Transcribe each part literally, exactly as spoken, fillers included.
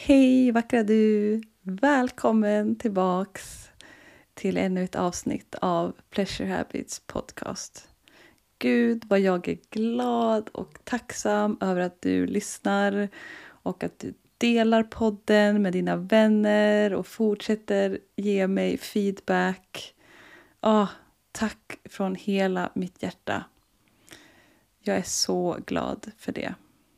Hej vackra du! Välkommen tillbaks till ännu ett avsnitt av Pleasure Habits podcast. Gud vad jag är glad och tacksam över att du lyssnar och att du delar podden med dina vänner och fortsätter ge mig feedback. Ah, tack från hela mitt hjärta. Jag är så glad för det.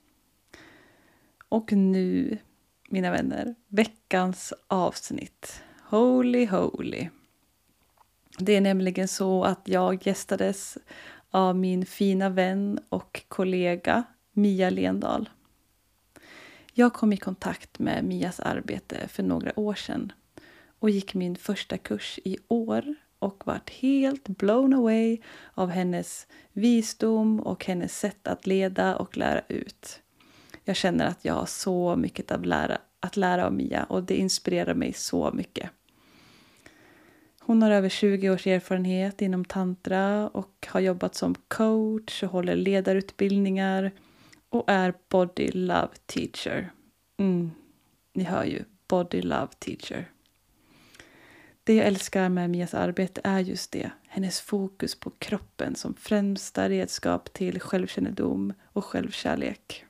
Och nu, mina vänner, veckans avsnitt. Holy, holy. Det är nämligen så att jag gästades av min fina vän och kollega Mia Lendahl. Jag kom i kontakt med Mias arbete för några år sedan och gick min första kurs i år och vart helt blown away av hennes visdom och hennes sätt att leda och lära ut. Jag känner att jag har så mycket att lära, att lära av Mia och det inspirerar mig så mycket. Hon har över tjugo års erfarenhet inom tantra och har jobbat som coach och håller ledarutbildningar och är body love teacher. Mm, ni hör ju, body love teacher. Det jag älskar med Mias arbete är just det, hennes fokus på kroppen som främsta redskap till självkännedom och självkärlek.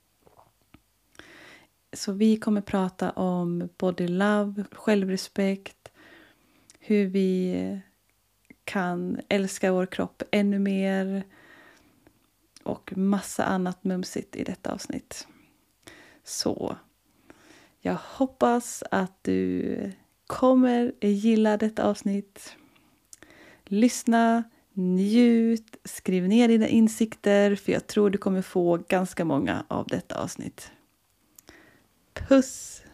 Så vi kommer prata om body love, självrespekt, hur vi kan älska vår kropp ännu mer och massa annat mumsigt i detta avsnitt. Så jag hoppas att du kommer gilla detta avsnitt. Lyssna, njut, skriv ner dina insikter för jag tror du kommer få ganska många av detta avsnitt. Puss!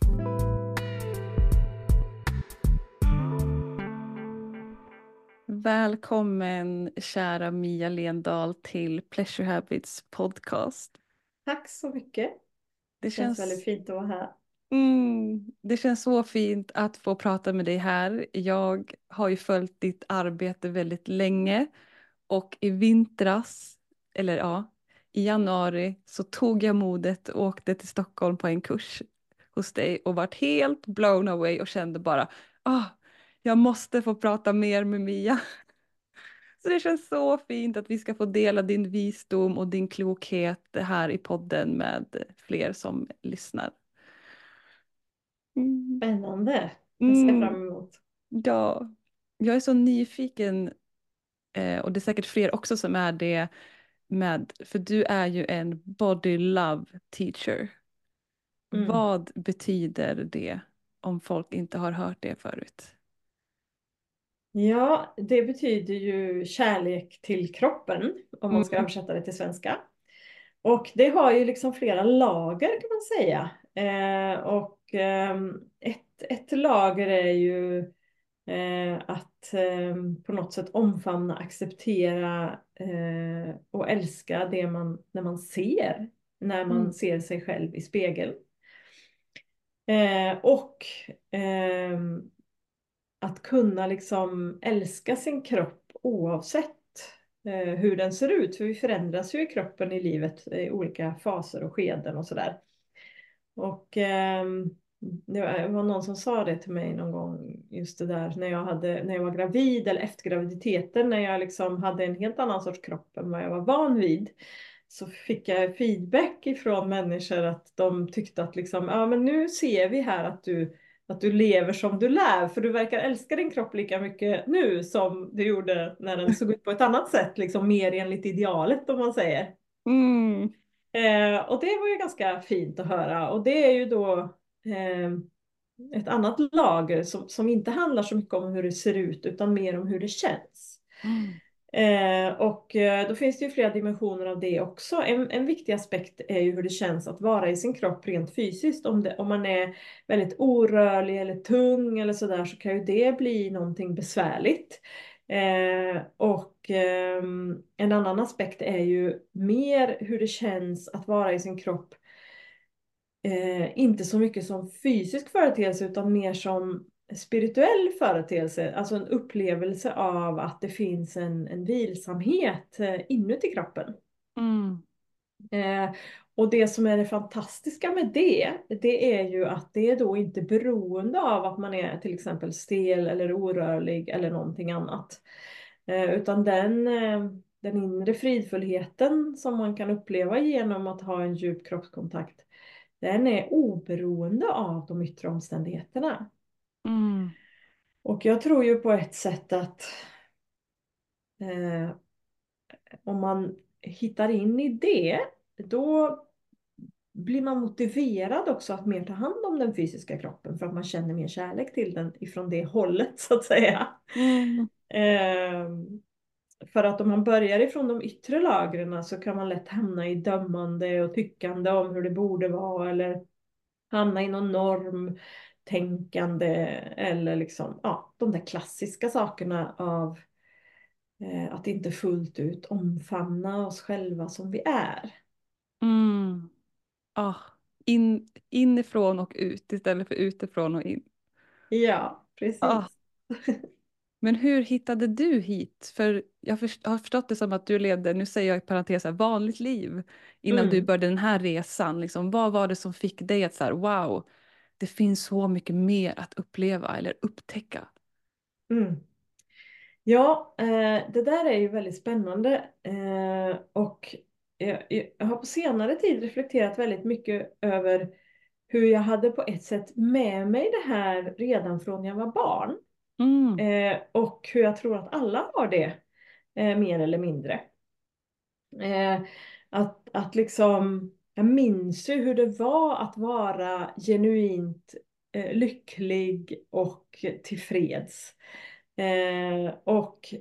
Välkommen kära Mia Lendahl till Pleasure Habits podcast. Tack så mycket. Det Det känns känns, väldigt fint att vara här. mm, det känns så fint att få prata med dig här. Jag har ju följt ditt arbete väldigt länge och i vintras, eller ja, i januari så tog jag modet och åkte till Stockholm på en kurs hos dig och vart helt blown away och kände bara, ah, jag måste få prata mer med Mia. Så det känns så fint att vi ska få dela din visdom och din klokhet här i podden med fler som lyssnar. Mm. Spännande. Det ser jag fram Mm. emot. Ja, jag är så nyfiken eh, och det är säkert fler också som är det med, för du är ju en body love teacher. Mm. Vad betyder det om folk inte har hört det förut? Ja, det betyder ju kärlek till kroppen om man ska Mm. översätta det till svenska. Och det har ju liksom flera lager kan man säga. Eh, och ehm, ett, ett lager är ju eh, att ehm, på något sätt omfamna, acceptera eh, och älska det man, när man ser, när man Mm. ser sig själv i spegeln. Eh, och ehm, att kunna liksom älska sin kropp oavsett eh, hur den ser ut. För vi förändras ju i kroppen i livet i olika faser och skeden och sådär. Och ehm, det var det var någon som sa det till mig någon gång, just det där när jag hade, när jag var gravid eller efter graviditeten, när jag liksom hade en helt annan sorts kropp än vad jag var van vid. Så fick jag feedback ifrån människor att de tyckte att liksom, ja men nu ser vi här att du, att du lever som du lär, för du verkar älska din kropp lika mycket nu som du gjorde när den såg ut på ett annat sätt, liksom mer enligt idealet om man säger. Mm. Eh, och det var ju ganska fint att höra. Och det är ju då eh, ett annat lager som, som inte handlar så mycket om hur det ser ut utan mer om hur det känns. Mm. Eh, och eh, då finns det ju flera dimensioner av det också. En, en viktig aspekt är ju hur det känns att vara i sin kropp rent fysiskt. Om, det, om man är väldigt orörlig eller tung eller sådär så kan ju det bli någonting besvärligt. Eh, och eh, en annan aspekt är ju mer hur det känns att vara i sin kropp. Eh, inte så mycket som fysisk företeelse utan mer som spirituell företeelse. Alltså en upplevelse av att det finns en, en vilsamhet eh, inuti kroppen. Mm. Eh, och det som är det fantastiska med det, det är ju att det är då inte beroende av att man är till exempel stel eller orörlig eller någonting annat. Eh, utan den, eh, den inre fridfullheten som man kan uppleva genom att ha en djup kroppskontakt, den är oberoende av de yttre omständigheterna. Mm. Och jag tror ju på ett sätt att eh, om man hittar in i det, då blir man motiverad också att mer ta hand om den fysiska kroppen för att man känner mer kärlek till den ifrån det hållet så att säga. Mm. Ehm, för att om man börjar ifrån de yttre lagren så kan man lätt hamna i dömande och tyckande om hur det borde vara eller hamna i någon norm tänkande eller liksom, ja, de där klassiska sakerna av eh, att inte fullt ut omfamna oss själva som vi är. Mm. Ah, in, inifrån och ut istället för utifrån och in. Ja, Ah. precis. Men hur hittade du hit? För jag först- har förstått det som att du levde, nu säger jag i parentes, här, vanligt liv innan du Mm. började den här resan. Liksom, vad var det som fick dig att så här, wow, det finns så mycket mer att uppleva eller upptäcka? Mm. Ja, eh, det där är ju väldigt spännande eh, och jag, jag har på senare tid reflekterat väldigt mycket över hur jag hade på ett sätt med mig det här redan från jag var barn Mm. eh, och hur jag tror att alla har det eh, mer eller mindre. Eh, att, att liksom, jag minns ju hur det var att vara genuint eh, lycklig och tillfreds. Eh, och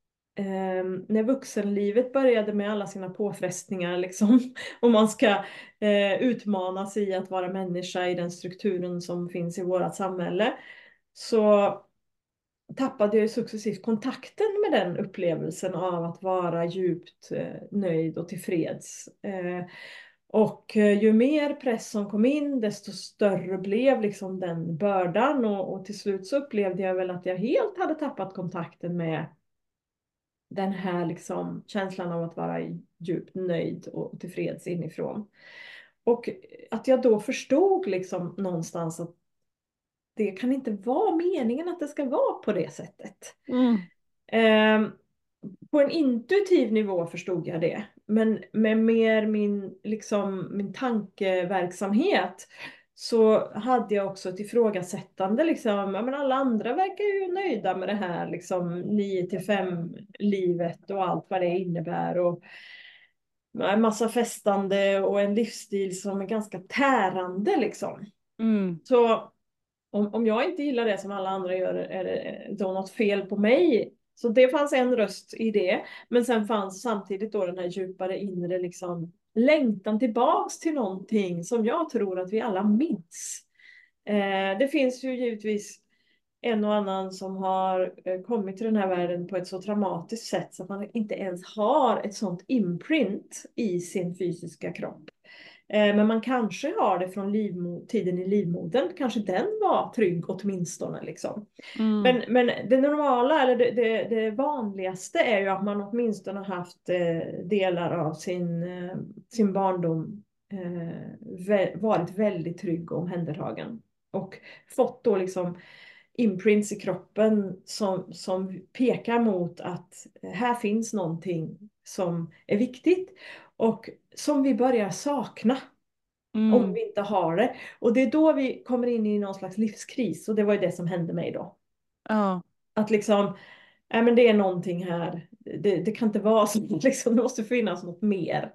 eh, när vuxenlivet började med alla sina påfrestningar liksom, och man ska eh, utmanas i att vara människa i den strukturen som finns i vårt samhälle, så tappade jag successivt kontakten med den upplevelsen av att vara djupt eh, nöjd och tillfreds. Eh, och eh, ju mer press som kom in, desto större blev liksom den bördan och, och till slut så upplevde jag väl att jag helt hade tappat kontakten med den här liksom känslan av att vara djupt nöjd och tillfreds inifrån. Och att jag då förstod liksom någonstans att det kan inte vara meningen att det ska vara på det sättet. Mm. Ehm, på en intuitiv nivå förstod jag det. Men med mer min, liksom, min tankeverksamhet så hade jag också ett ifrågasättande. Liksom, ja, men alla andra verkar ju nöjda med det här liksom, nio till fem livet och allt vad det innebär. Och en massa festande och en livsstil som är ganska tärande. Liksom. Mm. Så om, om jag inte gillar det som alla andra gör är det då något fel på mig. Så det fanns en röst i det. Men sen fanns samtidigt då den här djupare inre liksom, längtan tillbaks till någonting som jag tror att vi alla minns. Eh, det finns ju givetvis en och annan som har eh, kommit till den här världen på ett så traumatiskt sätt så att man inte ens har ett sånt imprint i sin fysiska kropp. Eh, Men man kanske har det från livmo- tiden i livmodern. Kanske den var trygg åtminstone. Liksom. Mm. Men, men det normala, eller det, det, det vanligaste är ju att man åtminstone har haft eh, delar av sin, eh, sin barndom eh, vä- varit väldigt trygg och omhändertagen. Och fått då liksom imprints i kroppen som, som pekar mot att här finns någonting som är viktigt och som vi börjar sakna om Mm. vi inte har det. Och det är då vi kommer in i någon slags livskris och det var ju det som hände mig då. Ja. Att liksom, nej men det är någonting här, det, det kan inte vara så, liksom, det måste finnas något mer.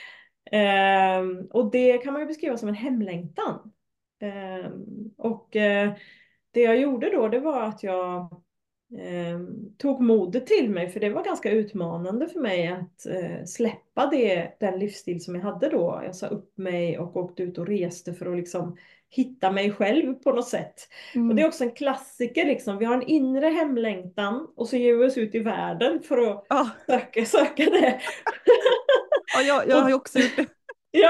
Ehm, och det kan man ju beskriva som en hemlängtan. Ehm, och eh, det jag gjorde då, det var att jag eh, tog modet till mig, för det var ganska utmanande för mig att eh, släppa det, den livsstil som jag hade då. Jag sa upp mig och åkte ut och reste för att liksom hitta mig själv på något sätt. Och det Mm. är också en klassiker, liksom. Vi har en inre hemlängtan och så ger vi oss ut i världen för att Ja. söka, söka det. Ja, jag, jag har ju Och, också gjort det. ja.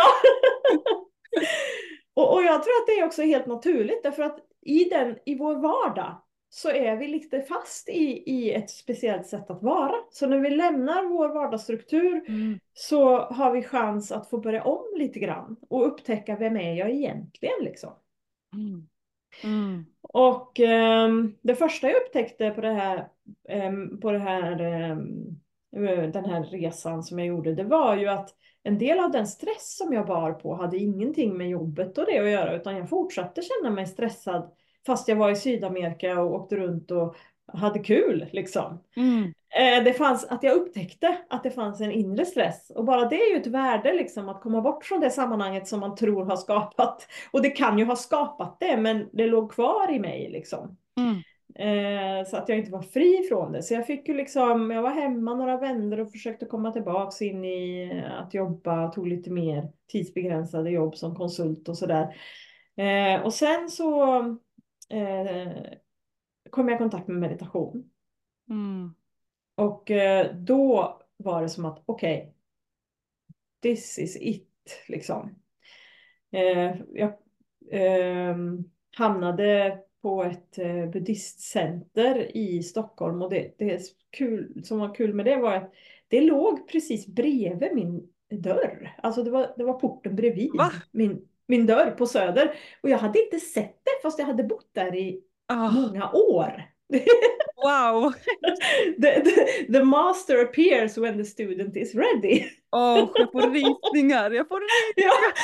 Och, och jag tror att det är också helt naturligt därför att i, den, i vår vardag så är vi lite fast i, i ett speciellt sätt att vara. Så när vi lämnar vår vardagsstruktur Mm. så har vi chans att få börja om lite grann och upptäcka vem är jag egentligen liksom. Mm. Mm. Och ehm, det första jag upptäckte på det här, ehm, på det här, ehm, eh, den här resan som jag gjorde, det var ju att en del av den stress som jag bar på hade ingenting med jobbet och det att göra, utan jag fortsatte känna mig stressad fast jag var i Sydamerika och åkte runt och hade kul liksom. Mm. Eh, Det fanns, att jag upptäckte att det fanns en inre stress. Och bara det är ju ett värde liksom, att komma bort från det sammanhanget som man tror har skapat. Och det kan ju ha skapat det, men det låg kvar i mig liksom. Mm. Eh, så att jag inte var fri från det. Så jag fick ju liksom, jag var hemma några vändor och försökte komma tillbaks in i eh, att jobba. Tog lite mer tidsbegränsade jobb som konsult och sådär. Eh, och sen så eh, kom jag i kontakt med meditation. Mm. Och eh, då var det som att okej, okay, this is it liksom. Eh, jag ehm, hamnade på ett eh, buddhistcenter i Stockholm och det, det är kul, som var kul med det var att det låg precis bredvid min dörr. Alltså det var, det var porten Va? bredvid min, min dörr på Söder. Och jag hade inte sett det fast jag hade bott där i Ah, många år. wow! the, the, the master appears when the student is ready. Åh, jag får rysningar, jag får Ja. rysningar!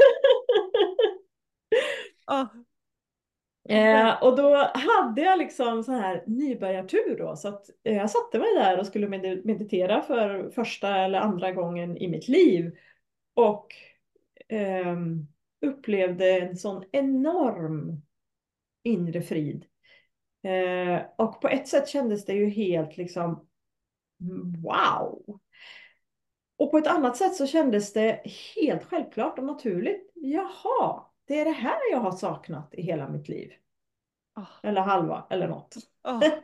Ah, ver- Eh, och då hade jag liksom så här nybörjartur då, så att eh, jag satte mig där och skulle med meditera för första eller andra gången i mitt liv och ehm, upplevde en sån enorm inre frid. Eh, och på ett sätt kändes det ju helt liksom wow. Och på ett annat sätt så kändes det helt självklart och naturligt. Jaha, det är det här jag har saknat i hela mitt liv. ah, Eller halva, eller något. ah.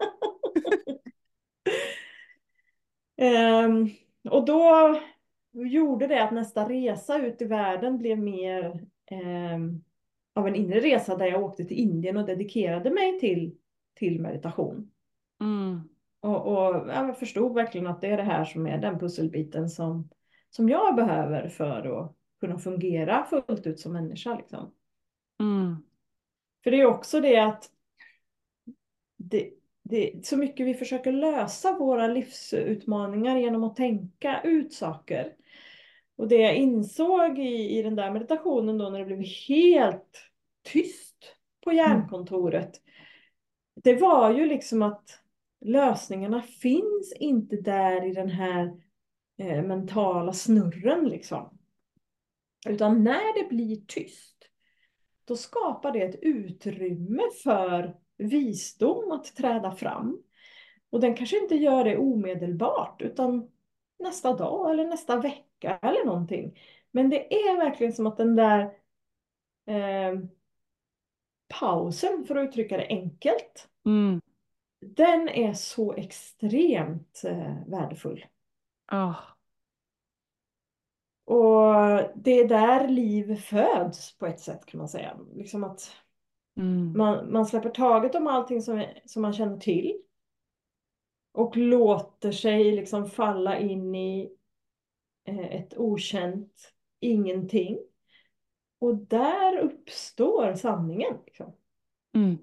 Ehm, och då gjorde det att nästa resa ut i världen blev mer ehm, av en inre resa där jag åkte till Indien och dedikerade mig till, till meditation. Mm. Och, och jag förstod verkligen att det är det här som är den pusselbiten som, som jag behöver för att kunna fungera fullt ut som människa. Liksom. Mm. För det är också det att det, det, så mycket vi försöker lösa våra livsutmaningar genom att tänka ut saker. Och det jag insåg i, i den där meditationen då när det blev helt tyst på Mm. hjärnkontoret. Det var ju liksom att lösningarna finns inte där i den här eh, mentala snurren liksom. Utan när det blir tyst, då skapar det ett utrymme för visdom att träda fram. Och den kanske inte gör det omedelbart utan nästa dag eller nästa vecka eller någonting. Men det är verkligen som att den där eh, pausen, för att uttrycka det enkelt, Mm. den är så extremt eh, värdefull. Ah. Och det är där liv föds på ett sätt kan man säga. Liksom att Mm. man, man släpper taget om allting som, som man känner till. Och låter sig liksom falla in i eh, ett okänt ingenting. Och där uppstår sanningen. Liksom. Mm.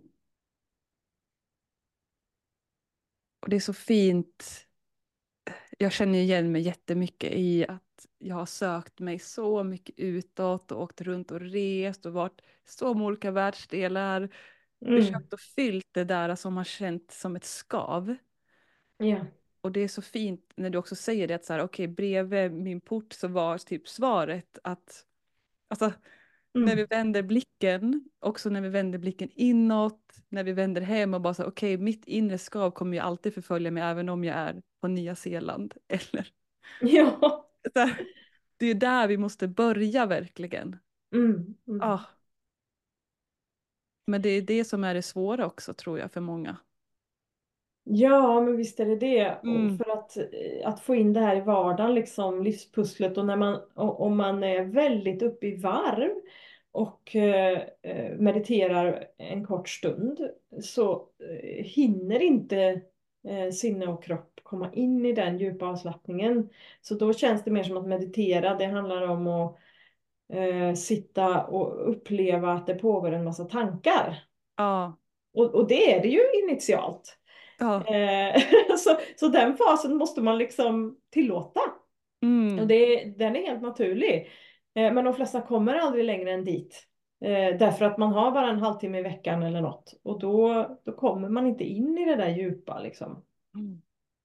Och det är så fint. Jag känner igen mig jättemycket i att jag har sökt mig så mycket utåt och åkt runt och rest och varit så många olika världsdelar. Mm. Försökt och fyllt det där som har känts som ett skav. Ja. Och det är så fint när du också säger det att så här, okej, bredvid min port så var typ svaret att, alltså, när vi Mm. vänder blicken, också när vi vänder blicken inåt, när vi vänder hem och bara så okej, mitt inre skav kommer ju alltid förfölja mig även om jag är på Nya Zeeland. Eller, Ja. så här, det är där vi måste börja verkligen. Mm. Ah, Mm. men det är det som är det svåra också tror jag för många. Ja, men visst är det det. Och Mm, för att, eh, att få in det här i vardagen, liksom livspusslet. Och när man, och, om man är väldigt uppe i varv och eh, eh, mediterar en kort stund så eh, hinner inte eh, sinne och kropp komma in i den djupa avslappningen. Så då känns det mer som att meditera. Det handlar om att eh, sitta och uppleva att det pågår en massa tankar. Ja, Och, och det är det ju initialt. ja, Eh, så, så den fasen måste man liksom tillåta. Och mm, det, den är helt naturlig. Eh, men de flesta kommer aldrig längre än dit. Eh, därför att man har bara en halvtimme i veckan eller något. Och då, då kommer man inte in i det där djupa liksom. mm,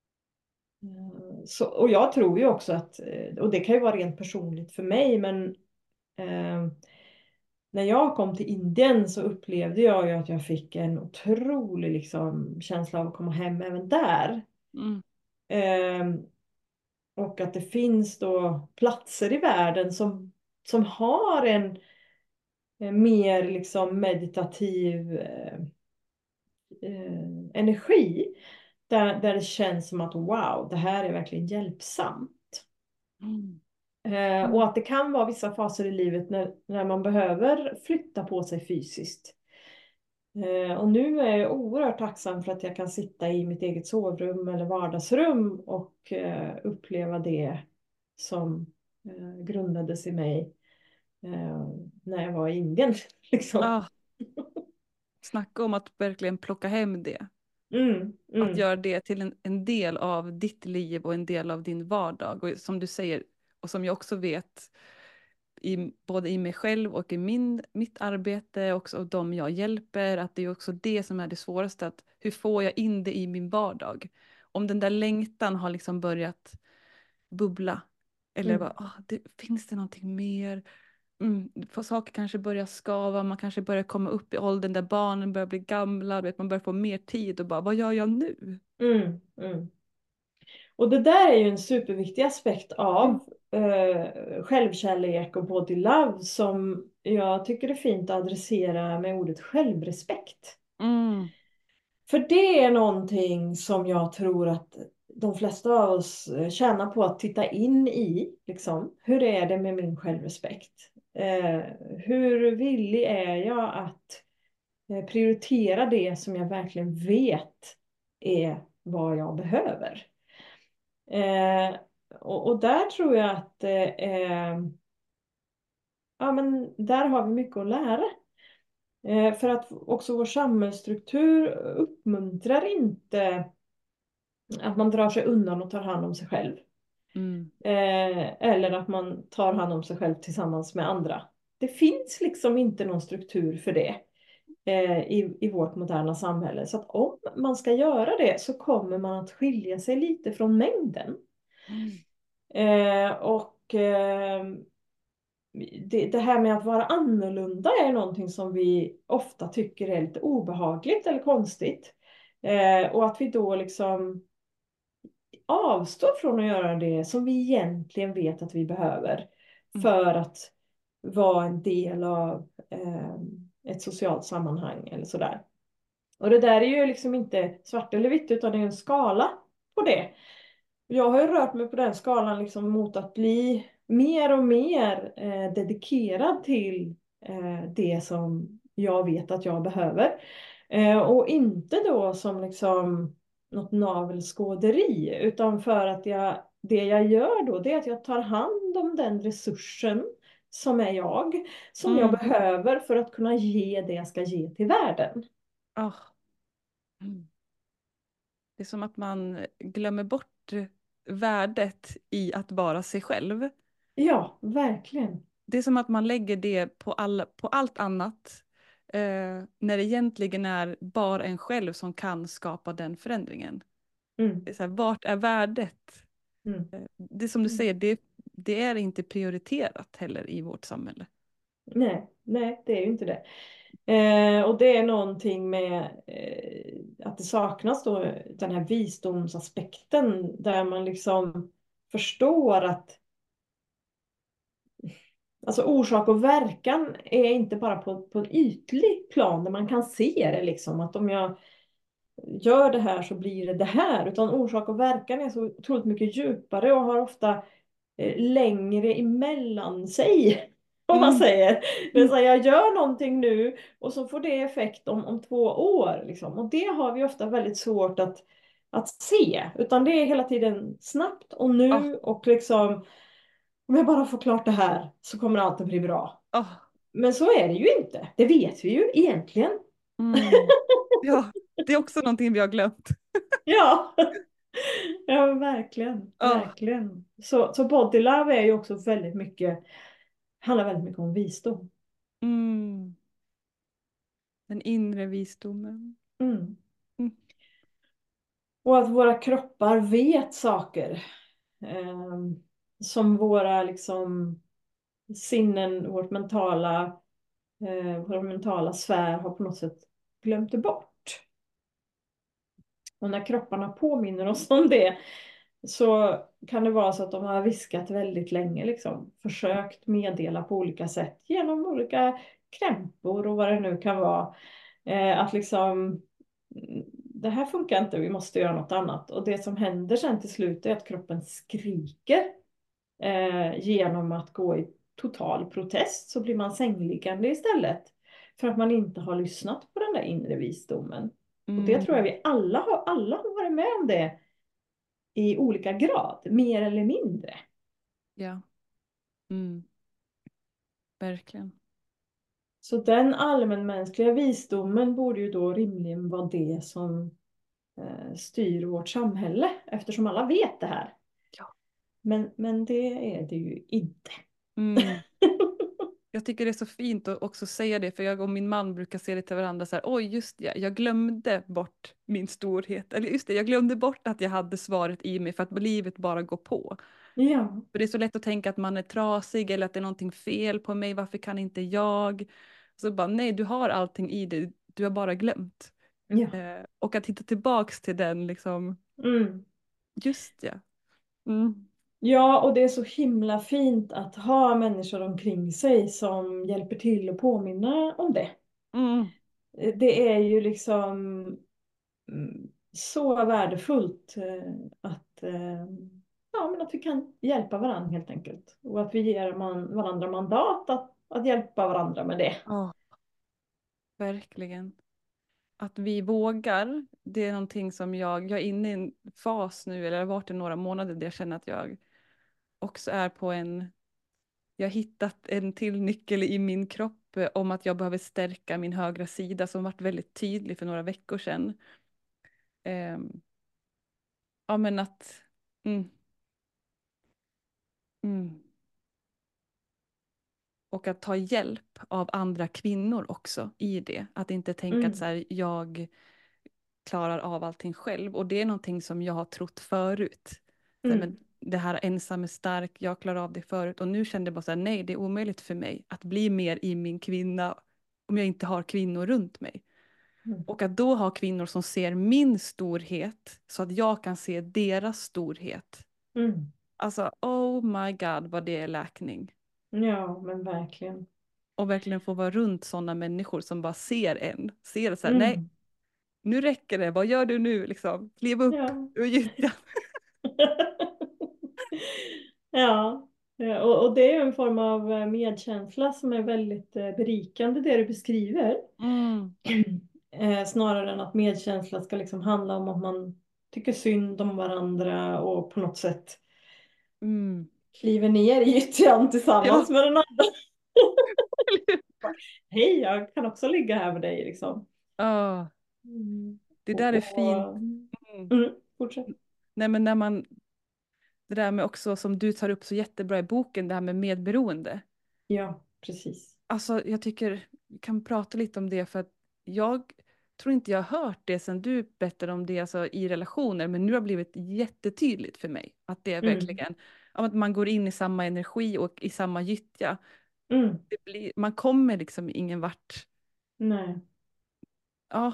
Eh, så, och jag tror ju också att, eh, och det kan ju vara rent personligt för mig, men eh, när jag kom till Indien så upplevde jag ju att jag fick en otrolig liksom, känsla av att komma hem även där. mm, Eh, och att det finns då platser i världen som, som har en eh, mer liksom meditativ eh, eh, energi. Där, där det känns som att wow, det här är verkligen hjälpsamt. mm, Eh, och mm, att det kan vara vissa faser i livet när, när man behöver flytta på sig fysiskt. Eh, och nu är jag oerhört tacksam för att jag kan sitta i mitt eget sovrum eller vardagsrum och eh, uppleva det som eh, grundades i mig eh, när jag var i Indien. Liksom. ja, snacka om att verkligen plocka hem det. Mm, Att mm, göra det till en, en del av ditt liv och en del av din vardag. Och som du säger, och som jag också vet, i, både i mig själv och i min, mitt arbete också, och de jag hjälper, att det är också det som är det svåraste. Att hur får jag in det i min vardag? Om den där längtan har liksom börjat bubbla. Eller mm, bara, ah, det, finns det någonting mer? Mm, för saker kanske börjar skava, man kanske börjar komma upp i åldern där barnen börjar bli gamla, vet, man börjar få mer tid och bara, vad gör jag nu? mm, mm. Och det där är ju en superviktig aspekt Mm. av eh, självkärlek och body love som jag tycker är fint att adressera med ordet självrespekt. Mm. För det är någonting som jag tror att de flesta av oss eh, tjänar på att titta in i. Liksom. Hur är det med min självrespekt? Eh, hur villig är jag att eh, prioritera det som jag verkligen vet är vad jag behöver? Eh, och, och där tror jag att eh, ja, men där har vi mycket att lära. Eh, för att också vår samhällsstruktur uppmuntrar inte att man drar sig undan och tar hand om sig själv. Mm. Eh, eller att man tar hand om sig själv tillsammans med andra. Det finns liksom inte någon struktur för det eh, i, i vårt moderna samhälle. Så att om man ska göra det så kommer man att skilja sig lite från mängden. Mm. Eh, och eh, det, det här med att vara annorlunda är någonting som vi ofta tycker är lite obehagligt eller konstigt. Eh, och att vi då liksom avstår från att göra det som vi egentligen vet att vi behöver Mm. för att vara en del av eh, ett socialt sammanhang eller sådär. Och det där är ju liksom inte svart eller vitt utan det är en skala på det. Jag har ju rört mig på den skalan liksom mot att bli mer och mer eh, dedikerad till eh, det som jag vet att jag behöver. Eh, och inte då som liksom något navelskåderi utan för att jag, det jag gör då det är att jag tar hand om den resursen som är jag, som jag Mm. behöver för att kunna ge det jag ska ge till världen. Ah. Mm. Det är som att man glömmer bort värdet i att vara sig själv. Ja, verkligen. Det är som att man lägger det på, alla, på allt annat. Eh, när det egentligen är bara en själv som kan skapa den förändringen. Det Mm, är så här, vart är värdet? mm, Eh, det är som du mm. säger, det, det är inte prioriterat heller i vårt samhälle. Nej, nej, det är ju inte det. Eh, och det är någonting med eh, att det saknas då den här visdomsaspekten där man liksom förstår att alltså orsak och verkan är inte bara på, på en ytlig plan där man kan se det liksom att om jag gör det här så blir det det här utan orsak och verkan är så otroligt mycket djupare och har ofta eh, längre emellan sig Om man Mm. säger. Det vill Mm. säga jag gör någonting nu och så får det effekt om, om två år. Liksom. Och det har vi ofta väldigt svårt att, att se. Utan det är hela tiden snabbt och Oh, nu och liksom om jag bara får klart det här så kommer allt att bli bra. oh. Men så är det ju inte. Det vet vi ju egentligen. Mm. Ja, det är också någonting vi har glömt. Ja, ja verkligen. Oh. Verkligen. Så, så body love är ju också väldigt mycket, handlar väldigt mycket om visdom. Mm. Den inre visdomen. Mm. Mm. Och att våra kroppar vet saker. Eh, som våra liksom sinnen, vårt mentala, eh, vår mentala sfär har på något sätt glömt det bort. Och när kropparna påminner oss om det så kan det vara så att de har viskat väldigt länge, liksom, försökt meddela på olika sätt genom olika krämpor och vad det nu kan vara. Eh, att liksom, mm, det här funkar inte, vi måste göra något annat. Och det som händer sen till slut är att kroppen skriker eh, genom att gå i total protest, så blir man sängliggande istället. För att man inte har lyssnat på den där inre visdomen. Och det tror jag Mm. vi alla har, alla har varit med om det i olika grad, mer eller mindre. Ja, mm. Verkligen. Så den allmänmänskliga visdomen borde ju då rimligen vara det som eh, styr vårt samhälle, eftersom alla vet det här. Ja. Men, men det är det ju inte. Mm. Jag tycker det är så fint att också säga det, för jag och min man brukar säga det till varandra så här, oj just det, jag glömde bort min storhet, eller just det, jag glömde bort att jag hade svaret i mig för att livet bara går på. Ja, För det är så lätt att tänka att man är trasig eller att det är någonting fel på mig, varför kan inte jag? Så bara, nej, du har allting i dig, du har bara glömt. ja. Eh, och att hitta tillbaks till den, liksom, Mm. just ja. Mm. Ja, och det är så himla fint att ha människor omkring sig som hjälper till att påminna om det. Mm. Det är ju liksom mm, så värdefullt eh, att, eh, ja, men att vi kan hjälpa varandra helt enkelt. Och att vi ger man, varandra mandat att, att hjälpa varandra med det. Ja, verkligen. Att vi vågar, det är någonting som jag, jag är inne i en fas nu, eller har varit i några månader där jag känner att jag också är på en, jag har hittat en till nyckel i min kropp eh, om att jag behöver stärka min högra sida som varit väldigt tydlig för några veckor sedan. Ehm, ja men att, mm, mm. Och att ta hjälp av andra kvinnor också i det. Att inte tänka att så Mm, här, jag klarar av allting själv. Och det är någonting som jag har trott förut. Så här, men mm, det här ensam är stark, jag klarar av det förut. Och nu kände jag bara så här, nej det är omöjligt för mig att bli mer i min kvinna om jag inte har kvinnor runt mig. mm, Och att då ha kvinnor som ser min storhet så att jag kan se deras storhet. mm. Alltså oh my god vad det är läkning. Ja, men verkligen. Och verkligen få vara runt sådana människor som bara ser en. Ser så här, nej Mm. nu räcker det, vad gör du nu liksom? Kliv upp Ja. ur gyttjan. Ja, eh, och, och det är en form av eh, medkänsla som är väldigt eh, berikande det du beskriver. Mm. Eh, snarare än att medkänsla ska liksom handla om att man tycker synd om varandra och på något sätt Mm. kliver ner i gyttjan Ja, tillsammans med den andra. Hej, jag kan också ligga här med dig liksom. ja, Mm. det där Och, är och, fint. Mm. mm, fortsätt. Nej men när man, det där med också som du tar upp så jättebra i boken, det här med medberoende. Ja, precis. Alltså jag tycker vi kan prata lite om det för att jag tror inte jag har hört det sen du berättade om det alltså, i relationer, men nu har det blivit jättetydligt för mig att det är Mm, verkligen om att man går in i samma energi och i samma gyttja. mm, Det blir, man kommer liksom ingen vart. nej. Ja.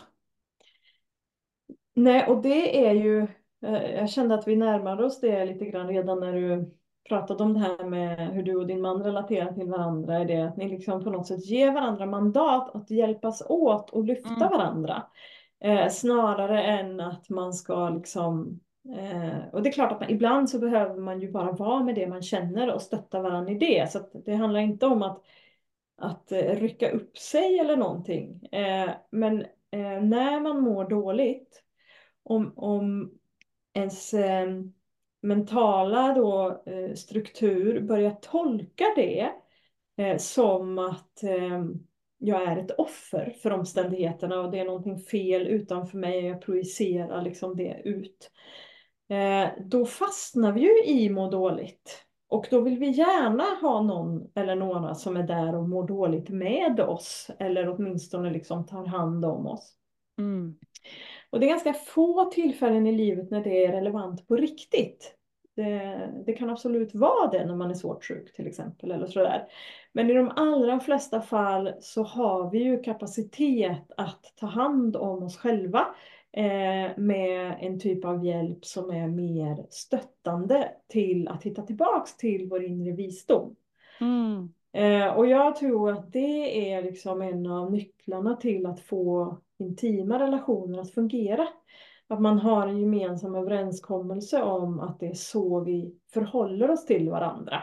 Nej, och det är ju, eh, jag kände att vi närmade oss det lite grann redan när du pratade om det här med hur du och din man relaterar till varandra. Är det att ni liksom på något sätt ger varandra mandat att hjälpas åt och lyfta Mm. varandra. Eh, snarare än att man ska liksom, eh, och det är klart att man, ibland så behöver man ju bara vara med det man känner och stötta varandra i det. Så att det handlar inte om att att eh, rycka upp sig eller någonting. Eh, men eh, när man mår dåligt, om, om ens eh, mentala då, eh, struktur börjar tolka det eh, som att eh, jag är ett offer för omständigheterna och det är någonting fel utanför mig och jag projicerar liksom det ut. Eh, då fastnar vi ju i må dåligt. Och då vill vi gärna ha någon eller några som är där och mår dåligt med oss. Eller åtminstone liksom tar hand om oss. Mm. Och det är ganska få tillfällen i livet när det är relevant på riktigt. Det, det kan absolut vara det när man är svårt sjuk till exempel. Eller sådär. Men i de allra flesta fall så har vi ju kapacitet att ta hand om oss själva. Eh, med en typ av hjälp som är mer stöttande till att hitta tillbaks till vår inre visdom. Mm. Eh, och jag tror att det är liksom en av nycklarna till att få intima relationer att fungera. Att man har en gemensam överenskommelse om att det är så vi förhåller oss till varandra.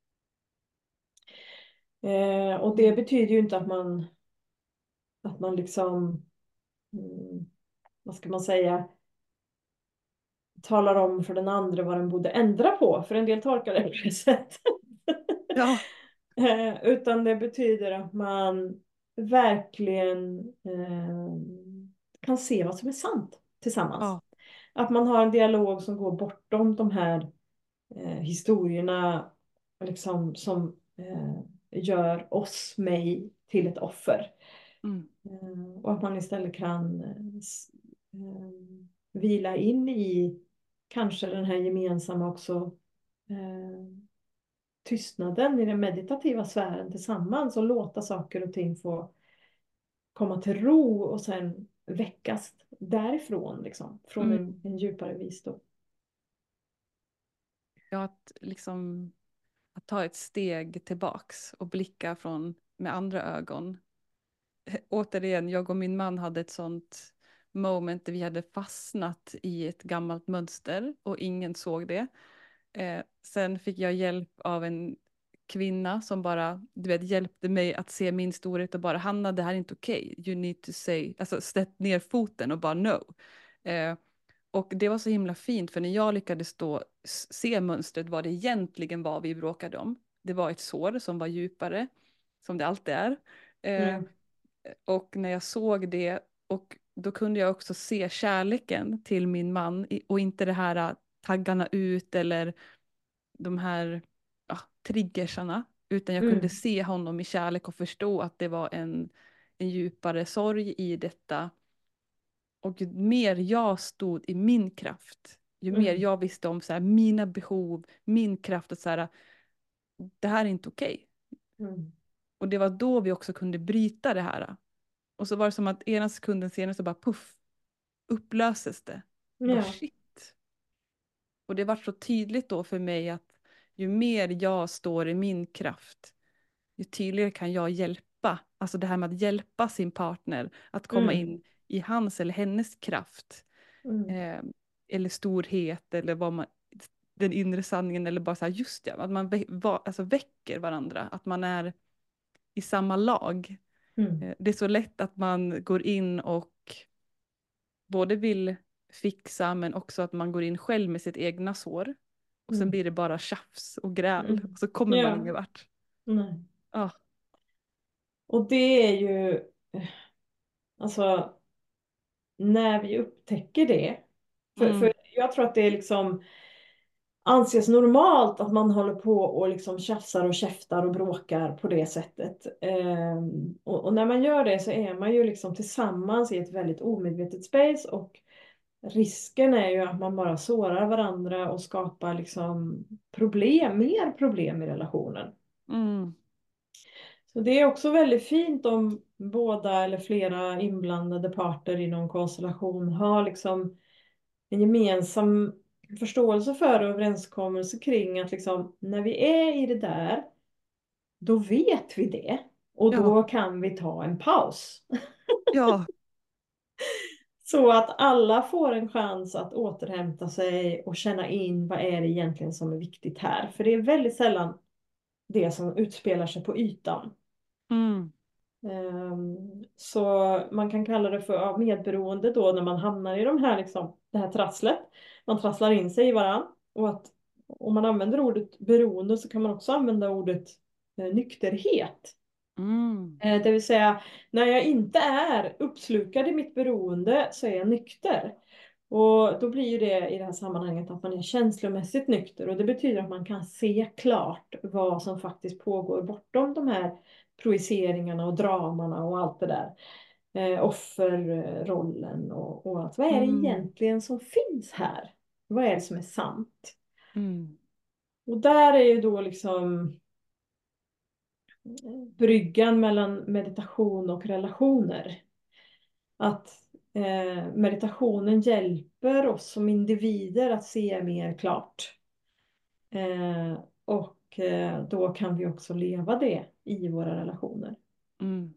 Eh, och det Mm. betyder ju inte att man, att man liksom, mm, vad ska man säga, talar om för den andra vad den borde ändra på. För en del tolkar det på det sättet. Ja. Eh, utan det betyder att man verkligen eh, kan se vad som är sant tillsammans. Ja. Att man har en dialog som går bortom de här eh, historierna liksom, som eh, gör oss, mig, till ett offer. Mm. Eh, och att man istället kan eh, s- eh, vila in i kanske den här gemensamma också eh, tystnaden i den meditativa sfären tillsammans och låta saker och ting få komma till ro och sen väckas därifrån, liksom, från en, Mm. en djupare visdom. Ja, att liksom att ta ett steg tillbaks och blicka från med andra ögon. Återigen, jag och min man hade ett sånt moment där vi hade fastnat i ett gammalt mönster och ingen såg det. Eh, sen fick jag hjälp av en kvinna som bara, du vet, hjälpte mig att se min storhet och bara, Hanna, det här är inte okej. Okay. You need to say, alltså sätt ner foten och bara no. Eh, och det var så himla fint, för när jag lyckades då s- se mönstret, vad det egentligen var vi bråkade om. Det var ett sår som var djupare, som det alltid är. Eh, Mm. och när jag såg det, och då kunde jag också se kärleken till min man i- och inte det här äh, taggarna ut eller de här ja, triggersarna, utan jag kunde Mm. se honom i kärlek och förstå att det var en, en djupare sorg i detta. Och ju mer jag stod i min kraft, ju mer Mm. jag visste om så här, mina behov, min kraft, att så här, det här är inte okej. Mm. Och det var då vi också kunde bryta det här. Och så var det som att ena sekunden senare så bara puff, upplöses det. Jag bara Ja. shit. Och det var så tydligt då för mig att ju mer jag står i min kraft, ju tydligare kan jag hjälpa. Alltså det här med att hjälpa sin partner att komma Mm. in i hans eller hennes kraft. Mm. Eh, eller storhet eller vad man, den inre sanningen, eller bara så här, just det, att man vä va, alltså väcker varandra, att man är i samma lag. Mm. Eh, det är så lätt att man går in och både vill fixa, men också att man går in själv med sitt egna sår. Och sen Mm. blir det bara tjafs och gräl. Mm. Och så kommer man Ja. ingen vart. Nej. Ja. Och det är ju, eh, alltså, när vi upptäcker det. För, Mm. för jag tror att det är liksom anses normalt att man håller på och liksom tjafsar och käftar och bråkar på det sättet. Ehm, och, och när man gör det så är man ju liksom tillsammans i ett väldigt omedvetet space och risken är ju att man bara sårar varandra och skapar liksom problem, mer problem i relationen. Mm. Så det är också väldigt fint om båda eller flera inblandade parter i någon konstellation har liksom en gemensam förståelse för och överenskommelse kring att liksom, när vi är i det där, då vet vi det. Och Ja. då kan vi ta en paus. Ja. Så att alla får en chans att återhämta sig och känna in vad är det egentligen som är viktigt här. För det är väldigt sällan det som utspelar sig på ytan. Mm. Ehm, Så man kan kalla det för ja, medberoende då när man hamnar i de här, liksom, det här trasslet. Man trasslar in sig i varandra. Och att om man använder ordet beroende så kan man också använda ordet eh, nykterhet. Mm. Eh, det vill säga, när jag inte är uppslukad i mitt beroende så är jag nykter. Och då blir ju det i det här sammanhanget att man är känslomässigt nykter. Och det betyder att man kan se klart vad som faktiskt pågår bortom de här projiceringarna och dramana och allt det där. Eh, offerrollen och, och allt. Vad är det Mm. egentligen som finns här? Vad är det som är sant? Mm. Och där är ju då liksom bryggan mellan meditation och relationer. Att eh, meditationen hjälper oss som individer att se mer klart. Eh, och eh, då kan vi också leva det i våra relationer. Mm.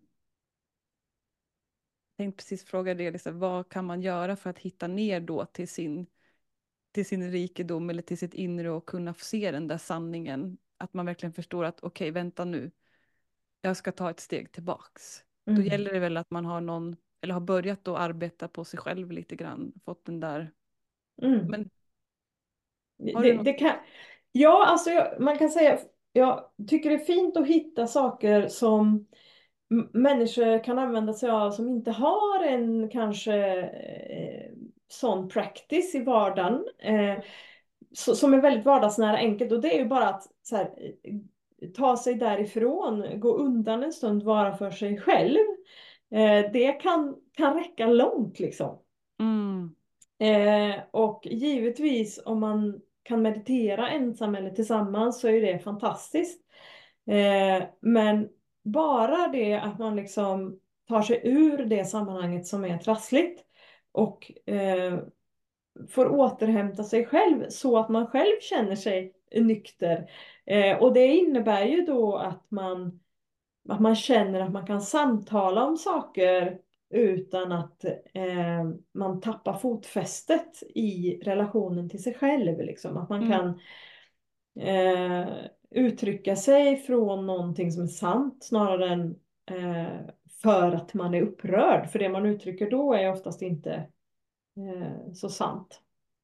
Jag tänkte precis fråga det, liksom, vad kan man göra för att hitta ner då till sin, till sin rikedom eller till sitt inre och kunna få se den där sanningen. Att man verkligen förstår att okej, vänta nu, jag ska ta ett steg tillbaks. Då Mm. gäller det väl att man har någon, eller har börjat då arbeta på sig själv lite grann, fått den där, Mm. men har du Det, något? det kan, ja, alltså jag, man kan säga, jag tycker det är fint att hitta saker som m- människor kan använda sig av som inte har en kanske eh, sån practice i vardagen. Eh, så, som är väldigt vardagsnära enkelt. Och det är ju bara att så här, eh, ta sig därifrån, gå undan en stund, vara för sig själv. Eh, det kan, kan räcka långt liksom. Mm. Eh, och givetvis om man kan meditera ensam eller tillsammans så är det fantastiskt. Eh, men bara det att man liksom tar sig ur det sammanhanget som är trassligt och eh, får återhämta sig själv så att man själv känner sig nykter. Eh, och det innebär ju då att man att man känner att man kan samtala om saker utan att eh, man tappar fotfästet i relationen till sig själv. Liksom. Att man Mm. kan eh, uttrycka sig från någonting som är sant snarare än eh, för att man är upprörd. För det man uttrycker då är oftast inte eh, så sant.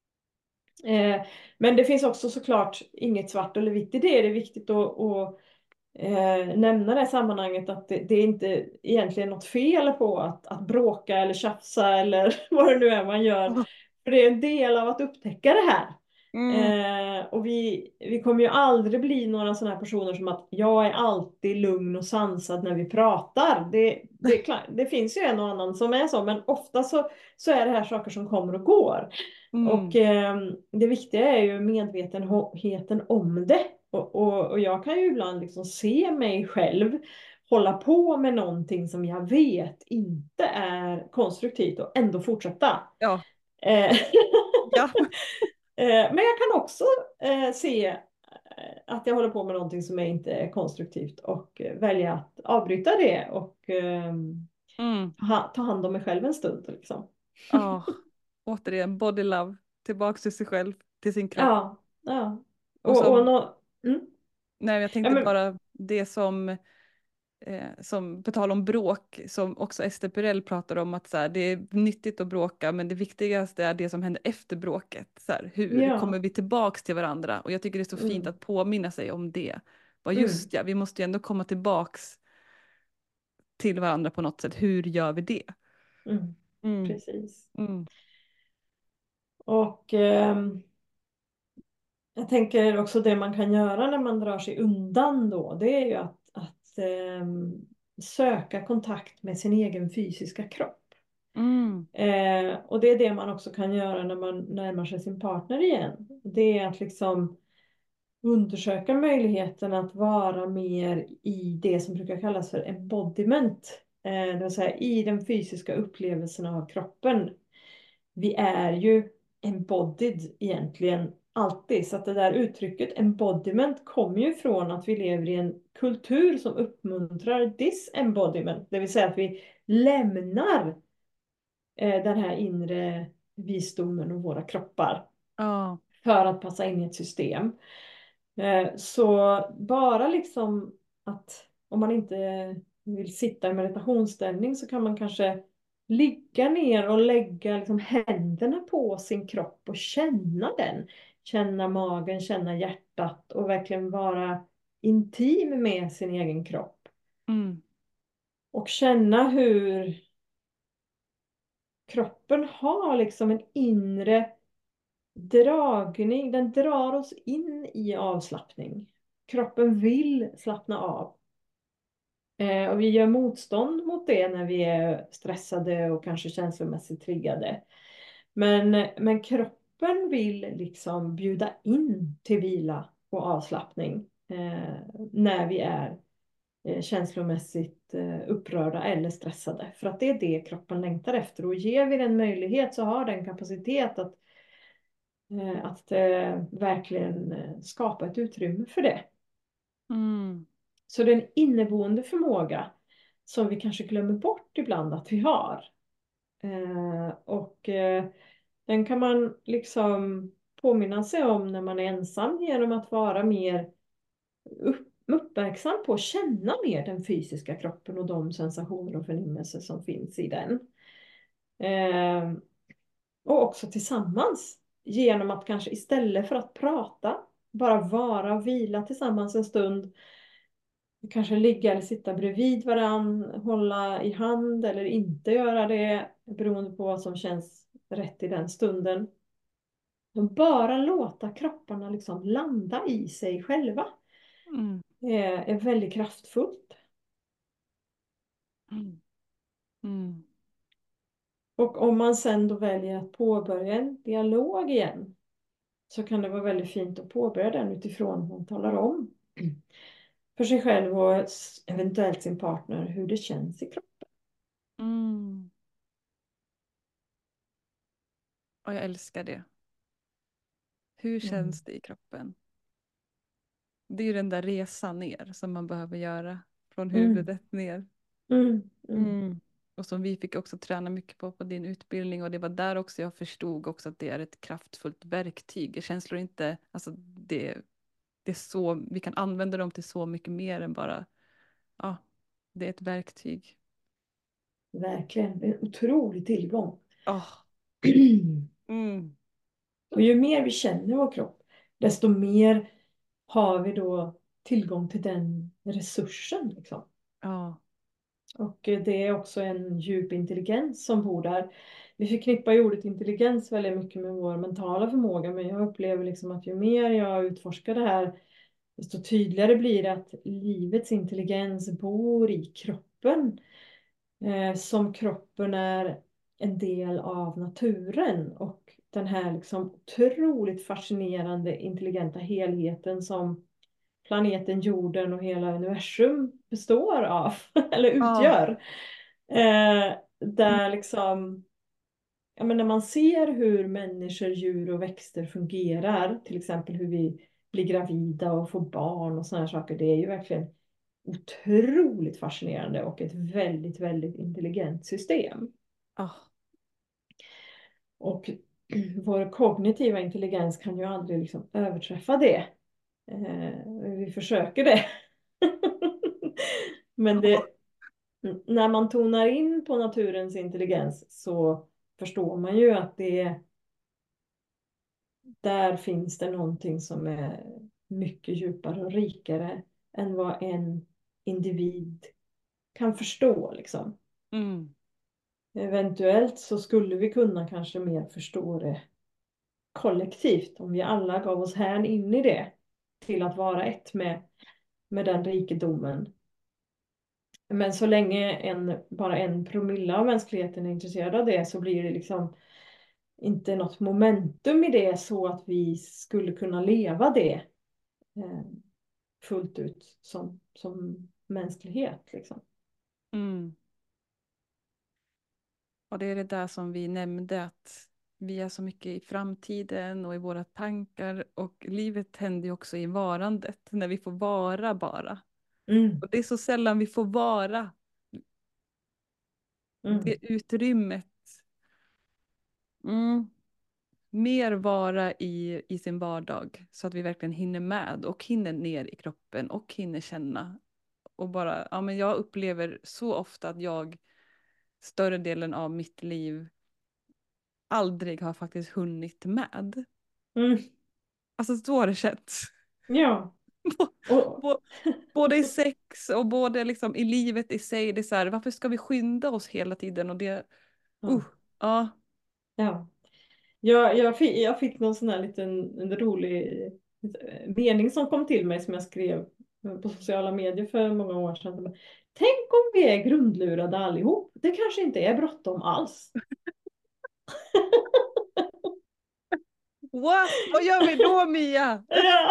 Eh, men det finns också såklart inget svart eller vitt i det. Det är viktigt att, att eh, nämna det här sammanhanget att det, det är inte egentligen något fel på att, att bråka eller tjafsa eller vad det nu är man gör. För det är en del av att upptäcka det här. Mm. Eh, och vi, vi kommer ju aldrig bli några sådana här personer som att jag är alltid lugn och sansad när vi pratar. Det, det, är klart, det finns ju en och annan som är så, men ofta så, så är det här saker som kommer och går. Och Mm. eh, det viktiga är ju medvetenheten om det. Och, och, och jag kan ju ibland liksom se mig själv hålla på med någonting som jag vet inte är konstruktivt och ändå fortsätta. Ja. Eh, Ja. eh, men jag kan också eh, se eh, att jag håller på med någonting som är inte är konstruktivt och eh, välja att avbryta det och eh, Mm. ha, ta hand om mig själv en stund. Liksom. Ja. Återigen, body love. Tillbaks till sig själv, till sin kropp. Ja, ja. Och Och, och som, nå, mm. nej, jag Ja, tänkte men, bara det som, eh, som på tal om bråk, som också Ester Perel pratar om, att så här, det är nyttigt att bråka, men det viktigaste är det som händer efter bråket. Så här, hur kommer ja. vi tillbaks till varandra? Och jag tycker det är så fint Mm, att påminna sig om det. Bara mm, just ja, vi måste ju ändå komma tillbaks till varandra på något sätt. Hur gör vi det? mm. Mm. Precis. Mm. Och ehm, jag tänker också det man kan göra när man drar sig undan då, det är ju att, att ehm, söka kontakt med sin egen fysiska kropp. Mm. Eh, och det är det man också kan göra när man närmar sig sin partner igen. Det är att liksom undersöka möjligheten att vara mer i det som brukar kallas för embodiment. Eh, det vill säga i den fysiska upplevelsen av kroppen. Vi är ju embodied egentligen alltid. Så att det där uttrycket embodiment kommer ju från att vi lever i en kultur som uppmuntrar disembodiment. Det vill säga att vi lämnar eh, den här inre visdomen och våra kroppar Ja. för att passa in i ett system. Eh, Så bara liksom att om man inte vill sitta i meditationsställning så kan man kanske ligga ner och lägga liksom händerna på sin kropp och känna den. Känna magen, känna hjärtat och verkligen vara intim med sin egen kropp. Mm. Och känna hur kroppen har liksom en inre dragning. Den drar oss in i avslappning. Kroppen vill slappna av. Eh, och vi gör motstånd mot det när vi är stressade och kanske känslomässigt triggade. Men, men kroppen vill liksom bjuda in till vila och avslappning eh, när vi är eh, känslomässigt eh, upprörda eller stressade. För att det är det kroppen längtar efter. Och ger vi den möjlighet så har den kapacitet att, eh, att eh, verkligen eh, skapa ett utrymme för det. Mm. Så det är en inneboende förmåga som vi kanske glömmer bort ibland att vi har. Eh, och eh, den kan man liksom påminna sig om när man är ensam genom att vara mer upp, uppmärksam på att känna mer den fysiska kroppen och de sensationer och förnimmelser som finns i den. Eh, och också tillsammans genom att kanske istället för att prata bara vara och vila tillsammans en stund. Kanske ligga eller sitta bredvid varann, hålla i hand eller inte göra det beroende på vad som känns rätt i den stunden. Och bara låta kropparna liksom landa i sig själva Mm. är, är väldigt kraftfullt. Mm. Mm. Och om man sen då väljer att påbörja en dialog igen så kan det vara väldigt fint att påbörja den utifrån att man talar om för sig själv och eventuellt sin partner hur det känns i kroppen. Mm. Och jag älskar det. Hur Mm. känns det i kroppen? Det är ju den där resan ner som man behöver göra. Från Mm. huvudet ner. Mm. Mm. Mm. Och som vi fick också träna mycket på på din utbildning. Och det var där också jag förstod också att det är ett kraftfullt verktyg. Känslor inte, alltså det, det är så, vi kan använda dem till så mycket mer än bara, ja, det är ett verktyg. Verkligen, en otrolig tillgång. Åh. Mm. Och ju mer vi känner vår kropp, desto mer har vi då tillgång till den resursen. Liksom. Ja. Och eh, det är också en djup intelligens som bor där. Vi förknippar ju ordet intelligens väldigt mycket med vår mentala förmåga, men jag upplever liksom att ju mer jag utforskar det här, desto tydligare blir det att livets intelligens bor i kroppen. Eh, som kroppen är en del av naturen och den här liksom otroligt fascinerande intelligenta helheten som planeten jorden och hela universum består av eller Ja. utgör. Eh, där liksom, ja, men när man ser hur människor, djur och växter fungerar, till exempel hur vi blir gravida och får barn och sådana här saker, det är ju verkligen otroligt fascinerande och ett väldigt, väldigt intelligent system. Oh. Och vår kognitiva intelligens kan ju aldrig liksom överträffa det. Eh, vi försöker det. Men det, när man tonar in på naturens intelligens så förstår man ju att det där finns det någonting som är mycket djupare och rikare än vad en individ kan förstå liksom. Mm. Eventuellt så skulle vi kunna kanske mer förstå det kollektivt om vi alla gav oss hän in i det till att vara ett med, med den rikedomen. Men så länge en, bara en promille av mänskligheten är intresserad av det så blir det liksom inte något momentum i det så att vi skulle kunna leva det eh, fullt ut som, som mänsklighet. Liksom. Mm. Och det är det där som vi nämnde, att vi är så mycket i framtiden och i våra tankar, och livet händer ju också i varandet, när vi får vara bara. Mm, Och det är så sällan vi får vara det mm, utrymmet. Mm. Mer vara i, i sin vardag så att vi verkligen hinner med och hinner ner i kroppen och hinner känna och bara, ja men jag upplever så ofta att jag större delen av mitt liv aldrig har faktiskt hunnit med. Mm. Alltså så har det känts. Ja. Och, Bå- Både i sex och både liksom i livet i sig. Det är så här, varför ska vi skynda oss hela tiden? Och det, uh, ja. ja, Ja. Jag, jag, fick, jag fick någon sån här liten en rolig eh, mening som kom till mig som jag skrev på sociala medier för många år sedan. Tänk om vi är grundlurade allihop. Det kanske inte är bråttom alls. what? Vad gör vi då Mia? Ja.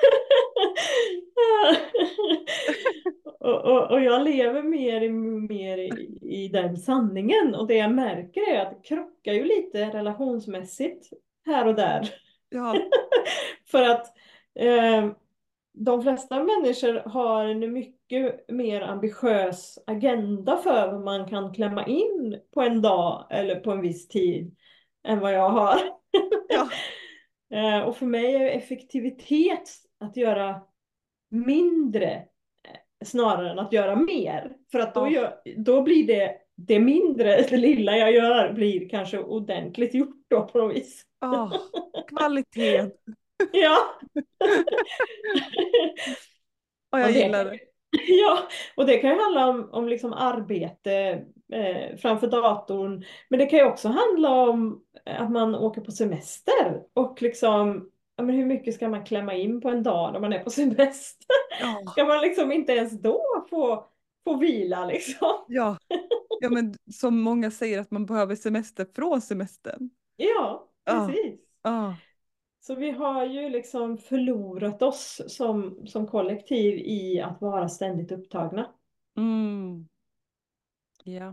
Och, och, och jag lever mer, i- mer i, i den sanningen. Och det jag märker är att det krockar ju lite relationsmässigt här och där. Ja, För att eh, de flesta människor har en mycket mer ambitiös agenda för vad man kan klämma in på en dag eller på en viss tid än vad jag har. ja, Eh, och för mig är effektivitet att göra mindre eh, snarare än att göra mer. För att då, ja, gör, då blir det, det mindre, det lilla jag gör blir kanske ordentligt gjort då på något vis. ja. Kvalitet. Ja. Ja, jag Och det gillar kan, det. ja, och det kan ju handla om, om liksom arbete eh, framför datorn. Men det kan ju också handla om att man åker på semester. Och liksom, ja, men hur mycket ska man klämma in på en dag när man är på semester? Ja, Ska man liksom inte ens då få, få vila liksom? ja. Ja, men som många säger att man behöver semester från semestern. Ja, Ja, precis. ja. Så vi har ju liksom förlorat oss som, som kollektiv i att vara ständigt upptagna. Mm. Ja.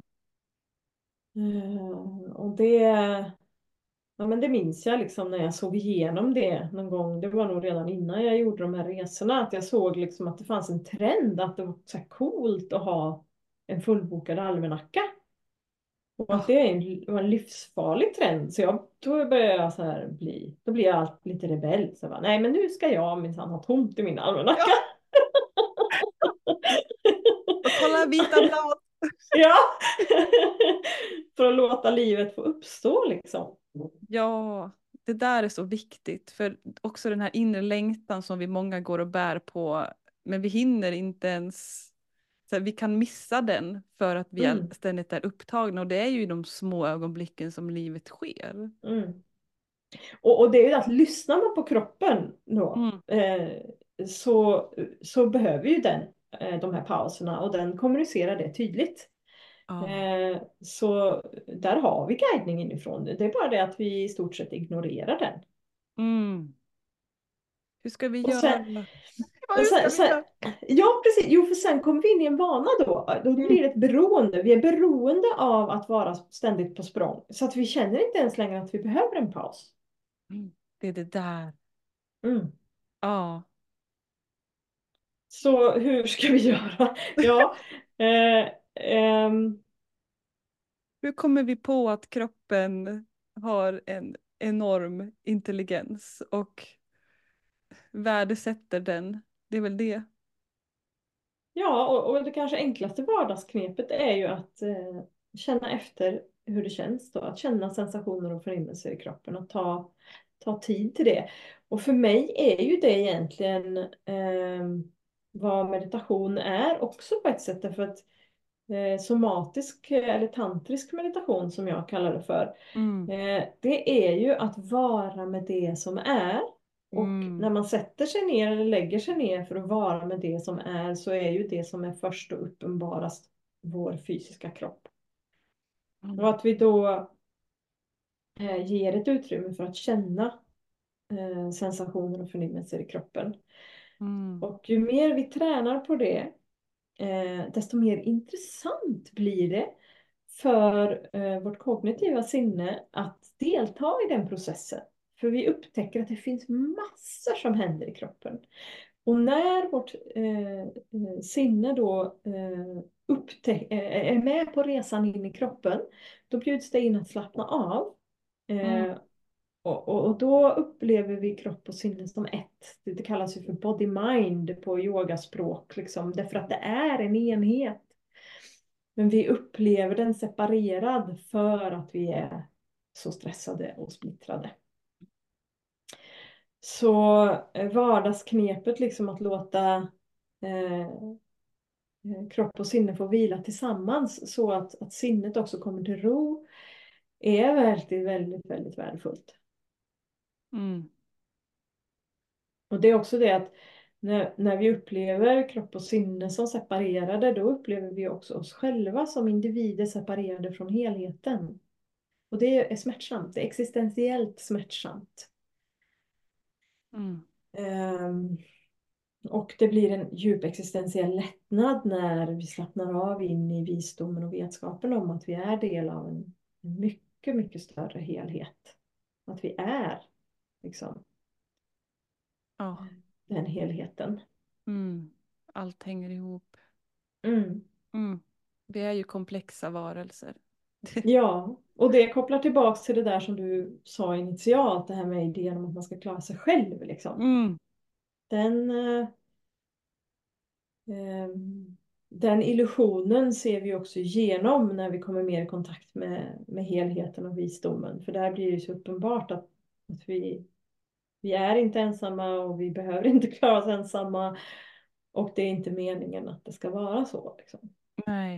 Eh, och det, ja, men det minns jag liksom när jag såg igenom det någon gång. Det var nog redan innan jag gjorde de här resorna. Att jag såg liksom att det fanns en trend att det var så här coolt att ha en fullbokad almanacka. Och att Ja, det är en, var en livsfarlig trend. Så jag, då började jag så här bli, då blir jag allt lite rebell. Så jag bara, nej men nu ska jag minsann ha tomt i min almanacka. ja. Och kolla vita blad. Ja! För att låta livet få uppstå liksom. Ja, det där är så viktigt. För också den här inre längtan som vi många går och bär på. Men vi hinner inte ens. Så här, vi kan missa den för att vi är- Mm, ständigt är upptagna. Och det är ju i de små ögonblicken som livet sker. mm. Och, och det är ju att lyssnar man på kroppen då Mm. eh, så, så behöver ju den eh, de här pauserna och den kommunicerar det tydligt. Ja. Eh, så där har vi guidning inifrån. Det är bara det att vi i stort sett ignorerar den. Mm. Hur ska vi Och sen, göra? Ja, och hur ska sen, vi sen, göra? ja, precis. Jo, för sen kommer vi in i en vana då. Då Mm. blir det ett beroende. Vi är beroende av att vara ständigt på språng. Så att vi känner inte ens längre att vi behöver en paus. Mm. Det är det där. Mm. Ja. Så hur ska vi göra? Ja, eh, ehm, Hur kommer vi på att kroppen har en enorm intelligens och värdesätter den? Det är väl det. ja, och, och det kanske enklaste vardagsknepet är ju att eh, känna efter hur det känns då. Att känna sensationer och förnimmelser i kroppen och ta, ta tid till det. Och för mig är ju det egentligen ehm, vad meditation är också på ett sätt. Därför att eh, somatisk eh, eller tantrisk meditation som jag kallar det för. Mm. Eh, det är ju att vara med det som är. Och när Mm. man sätter sig ner eller lägger sig ner för att vara med det som är så är ju det som är först och uppenbarast vår fysiska kropp. Och Mm. att vi då eh, ger ett utrymme för att känna eh, sensationer och förnimmelser i kroppen. Mm. Och ju mer vi tränar på det eh, desto mer intressant blir det för eh, vårt kognitiva sinne att delta i den processen. För vi upptäcker att det finns massor som händer i kroppen. Och när vårt eh, eh, sinne då eh, upptä- eh, är med på resan in i kroppen, då bjuds det in att slappna av. Mm. Eh, Och, och, och då upplever vi kropp och sinne som ett. Det, det kallas ju för body-mind på yogaspråk, liksom, därför att det är en enhet. Men vi upplever den separerad för att vi är så stressade och splittrade. Så eh, vardagsknepet, liksom att låta eh, kropp och sinne få vila tillsammans så att, att sinnet också kommer till ro, är väldigt, väldigt, väldigt värdefullt. Mm. Och det är också det att när, när vi upplever kropp och sinne som separerade, då upplever vi också oss själva som individer separerade från helheten. Och det är smärtsamt, det är existentiellt smärtsamt. Mm. Um, och det blir en djup existentiell lättnad när vi slappnar av in i visdomen och vetskapen om att vi är del av en mycket, mycket större helhet. Att vi är liksom Ja. den helheten. Mm. Allt hänger ihop. Mm. Mm. Vi är ju komplexa varelser. Ja, och det kopplar tillbaks till det där som du sa initialt, det här med idén om att man ska klara sig själv. Liksom. Mm. Den, eh, ehm, den illusionen ser vi också igenom när vi kommer mer i kontakt med, med helheten och visdomen. För där blir det så uppenbart att, att vi, vi är inte ensamma och vi behöver inte klara oss ensamma. Och det är inte meningen att det ska vara så. Liksom. Nej.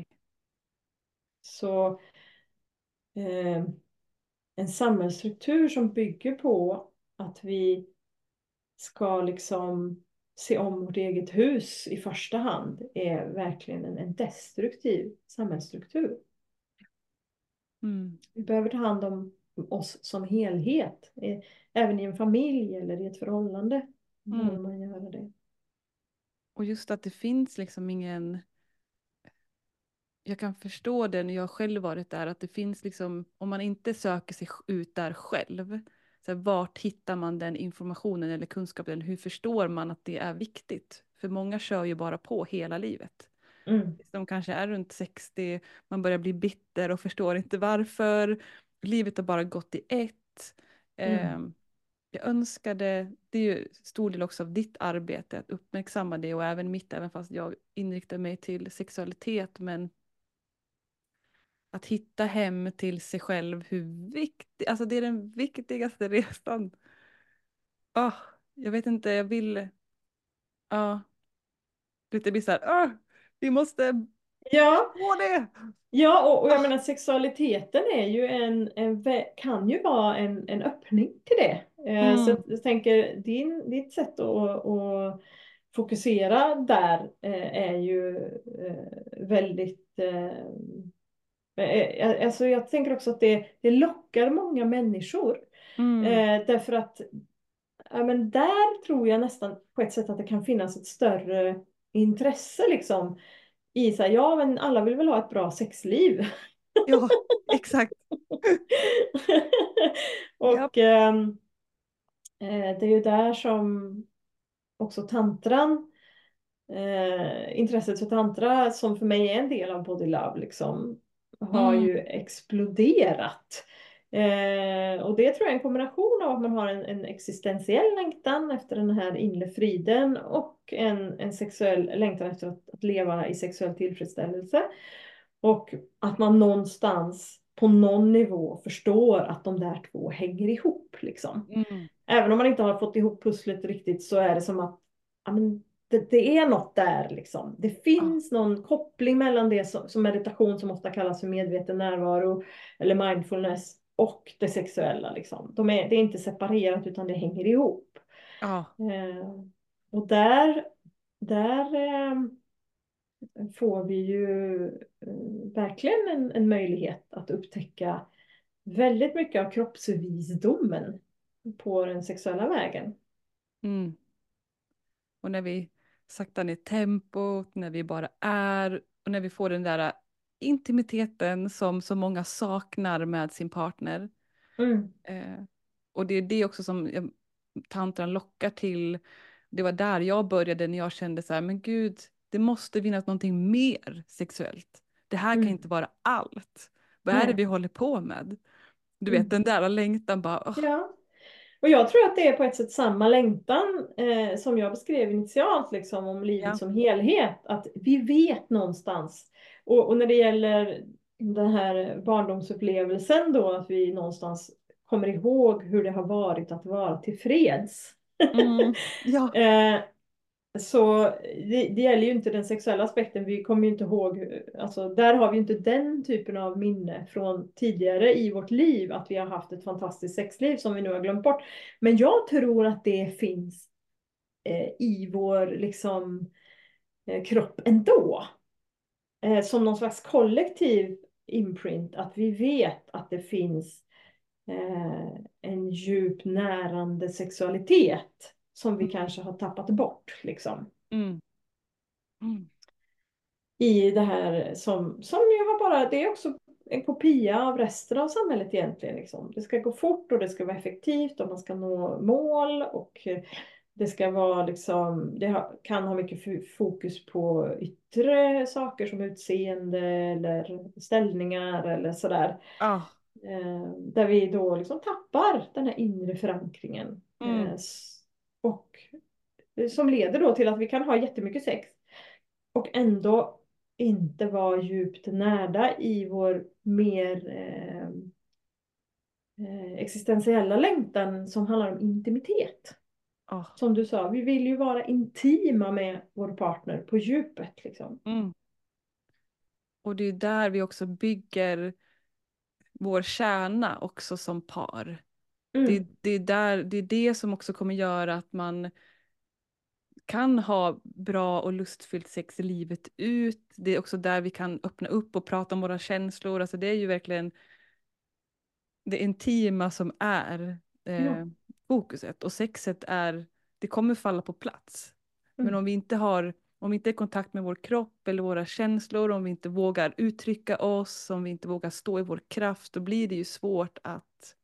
Så eh, en samhällsstruktur som bygger på att vi ska liksom se om vårt eget hus i första hand är verkligen en, en destruktiv samhällsstruktur. Mm. Vi behöver ta hand om oss som helhet. Eh, Även i en familj eller i ett förhållande behöver Mm. man göra det. Och just att det finns liksom ingen... Jag kan förstå det när jag själv varit där, att det finns liksom, om man inte söker sig ut där själv, så här, vart hittar man den informationen eller kunskapen? Hur förstår man att det är viktigt? För många kör ju bara på hela livet. Mm, De kanske är runt sextio, man börjar bli bitter och förstår inte varför. Livet har bara gått i ett. mm, Ehm, jag önskade, det är ju stor del också av ditt arbete, att uppmärksamma det och även mitt, även fast jag inriktar mig till sexualitet, men att hitta hem till sig själv, hur viktigt, alltså det är den viktigaste resan. Ah, jag vet inte, jag vill, ja, det blir så här, ah, vi måste ja, förstå det. ja och, och jag Ah, menar sexualiteten är ju en, en, vä- kan ju vara en, en öppning till det. Eh, så mm, jag, jag tänker din, ditt sätt att, att fokusera där eh, är ju eh, väldigt eh, Eh, Alltså jag tänker också att det, det lockar många människor. mm, Eh, därför att ja, men där tror jag nästan på ett sätt att det kan finnas ett större intresse liksom. I så här, ja men alla vill väl ha ett bra sexliv. ja, exakt. Ja. Och ehm, eh, det är ju där som också tantran, eh, intresset för tantra som för mig är en del av Body Love liksom, har Mm, ju exploderat. Eh, och det tror jag är en kombination av att man har en, en existentiell längtan efter den här inre friden och en, en sexuell längtan efter att, att leva i sexuell tillfredsställelse. Och att man någonstans på någon nivå förstår att de där två hänger ihop liksom. mm, Även om man inte har fått ihop pusslet riktigt så är det som att ja, men det, det är något där liksom. Det ja, finns någon koppling mellan det som, som meditation som ofta kallas för medveten närvaro eller mindfulness och det sexuella liksom. De är, det är inte separerat utan det hänger ihop. ja, Eh, och där, där eh, får vi ju eh, verkligen en, en möjlighet att upptäcka väldigt mycket av kroppsvisdomen på den sexuella vägen. mm. Och när vi saktar ner tempot, när vi bara är, och när vi får den där intimiteten som så många saknar med sin partner. Mm, Eh, och det är det också som jag, tantran lockar till. Det var där jag började när jag kände så här, men gud, det måste finnas någonting mer sexuellt. Det här kan mm, inte vara allt. Vad är det nej, vi håller på med? Du vet, mm. den där längtan bara, åh, Ja. Och jag tror att det är på ett sätt samma längtan eh, som jag beskrev initialt, liksom, om livet Ja. som helhet. Att vi vet någonstans. Och, och när det gäller den här barndomsupplevelsen då, att vi någonstans kommer ihåg hur det har varit att vara tillfreds. Mm. Ja. eh, så det, det gäller ju inte den sexuella aspekten. Vi kommer ju inte ihåg, alltså där har vi inte den typen av minne från tidigare i vårt liv, att vi har haft ett fantastiskt sexliv som vi nu har glömt bort. Men jag tror att det finns eh, i vår liksom eh, kropp ändå. Eh, som någon slags kollektiv imprint, att vi vet att det finns eh, en djup närande sexualitet som vi Mm. kanske har tappat bort liksom. Mm. Mm. I det här som, som ju har bara, det är också en kopia av resten av samhället egentligen. Liksom. Det ska gå fort och det ska vara effektivt och man ska nå mål och det ska vara liksom, det ha, kan ha mycket f- fokus på yttre saker som utseende eller ställningar eller sådär. Ja. Eh, där vi då liksom tappar den här inre förankringen. Eh, Mm. s- och som leder då till att vi kan ha jättemycket sex och ändå inte vara djupt närda i vår mer eh, eh, existentiella längtan som handlar om intimitet. Ja. Som du sa, vi vill ju vara intima med vår partner på djupet liksom. Mm. Och det är där vi också bygger vår kärna också som par. Det, Mm. det, är där, det är det som också kommer göra att man kan ha bra och lustfyllt sex livet ut. Det är också där vi kan öppna upp och prata om våra känslor. Alltså det är ju verkligen det intima som är Ja. eh, fokuset. Och sexet är, det kommer falla på plats. Men Mm. om vi inte har, om vi inte är i kontakt med vår kropp eller våra känslor, om vi inte vågar uttrycka oss, om vi inte vågar stå i vår kraft, då blir det ju svårt att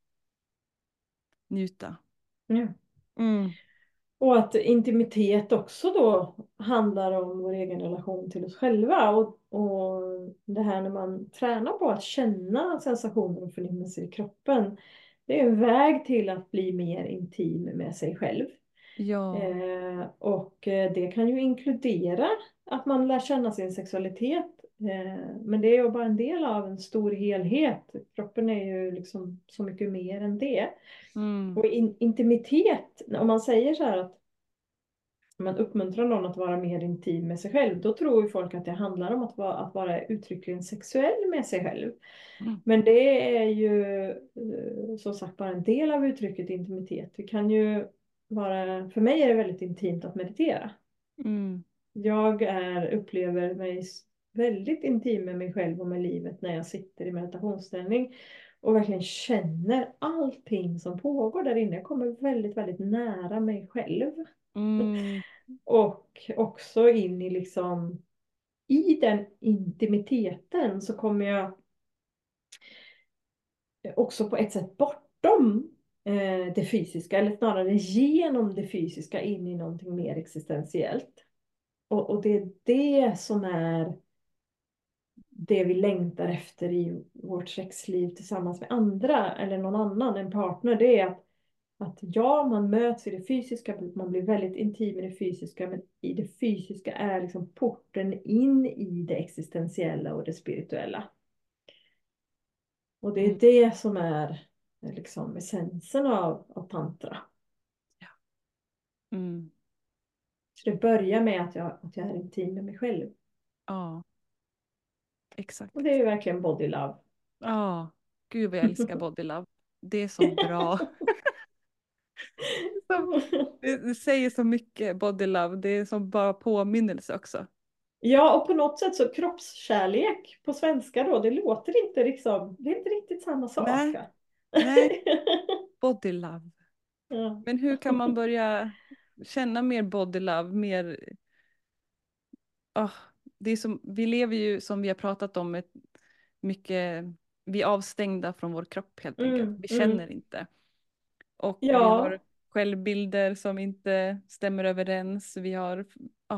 njuta. Ja. Mm. Och att intimitet också då handlar om vår egen relation till oss själva. Och, och det här när man tränar på att känna sensationer och förnimmelser i kroppen. Det är en väg till att bli mer intim med sig själv. Ja. Eh, och eh, det kan ju inkludera att man lär känna sin sexualitet. Eh, men det är ju bara en del av en stor helhet. Kroppen är ju liksom så mycket mer än det. Mm. Och in, intimitet, om man säger så här att man uppmuntrar någon att vara mer intim med sig själv, då tror ju folk att det handlar om att vara, att vara uttryckligen sexuell med sig själv. Mm. Men det är ju eh, som sagt bara en del av uttrycket intimitet. Det kan ju vara, för mig är det väldigt intimt att meditera. Mm. Jag är, upplever mig s- väldigt intim med mig själv och med livet när jag sitter i meditationsställning och verkligen känner allting som pågår där inne. Jag kommer väldigt, väldigt nära mig själv. Mm. Och också in i liksom, i den intimiteten så kommer jag också på ett sätt bortom eh, det fysiska, eller snarare genom det fysiska in i någonting mer existentiellt. Och, och det är det som är det vi längtar efter i vårt sexliv tillsammans med andra eller någon annan, en partner. Det är att, att ja, man möts i det fysiska, man blir väldigt intim i det fysiska, men i det fysiska är liksom porten in i det existentiella och det spirituella. Och det är Mm. det som är liksom essensen av, av tantra. Ja. Mm. Så det börjar med att jag, att jag är intim med mig själv. Ja, exakt. Och det är ju verkligen body love. Ja, gud vad jag älskar Body Love. Det är så bra. Så- Det, det säger så mycket, Body Love. Det är som bara påminnelse också. Ja, och på något sätt så kroppskärlek på svenska då, det låter inte liksom, det är inte riktigt samma sak Nej, va? nej, Body Love. Ja. Men hur kan man börja känna mer Body Love, mer... ah, det är som, vi lever ju som vi har pratat om ett, mycket, vi är avstängda från vår kropp helt enkelt. Mm, Vi mm. känner inte. Och vi Ja, har självbilder som inte stämmer överens. Vi har, ah,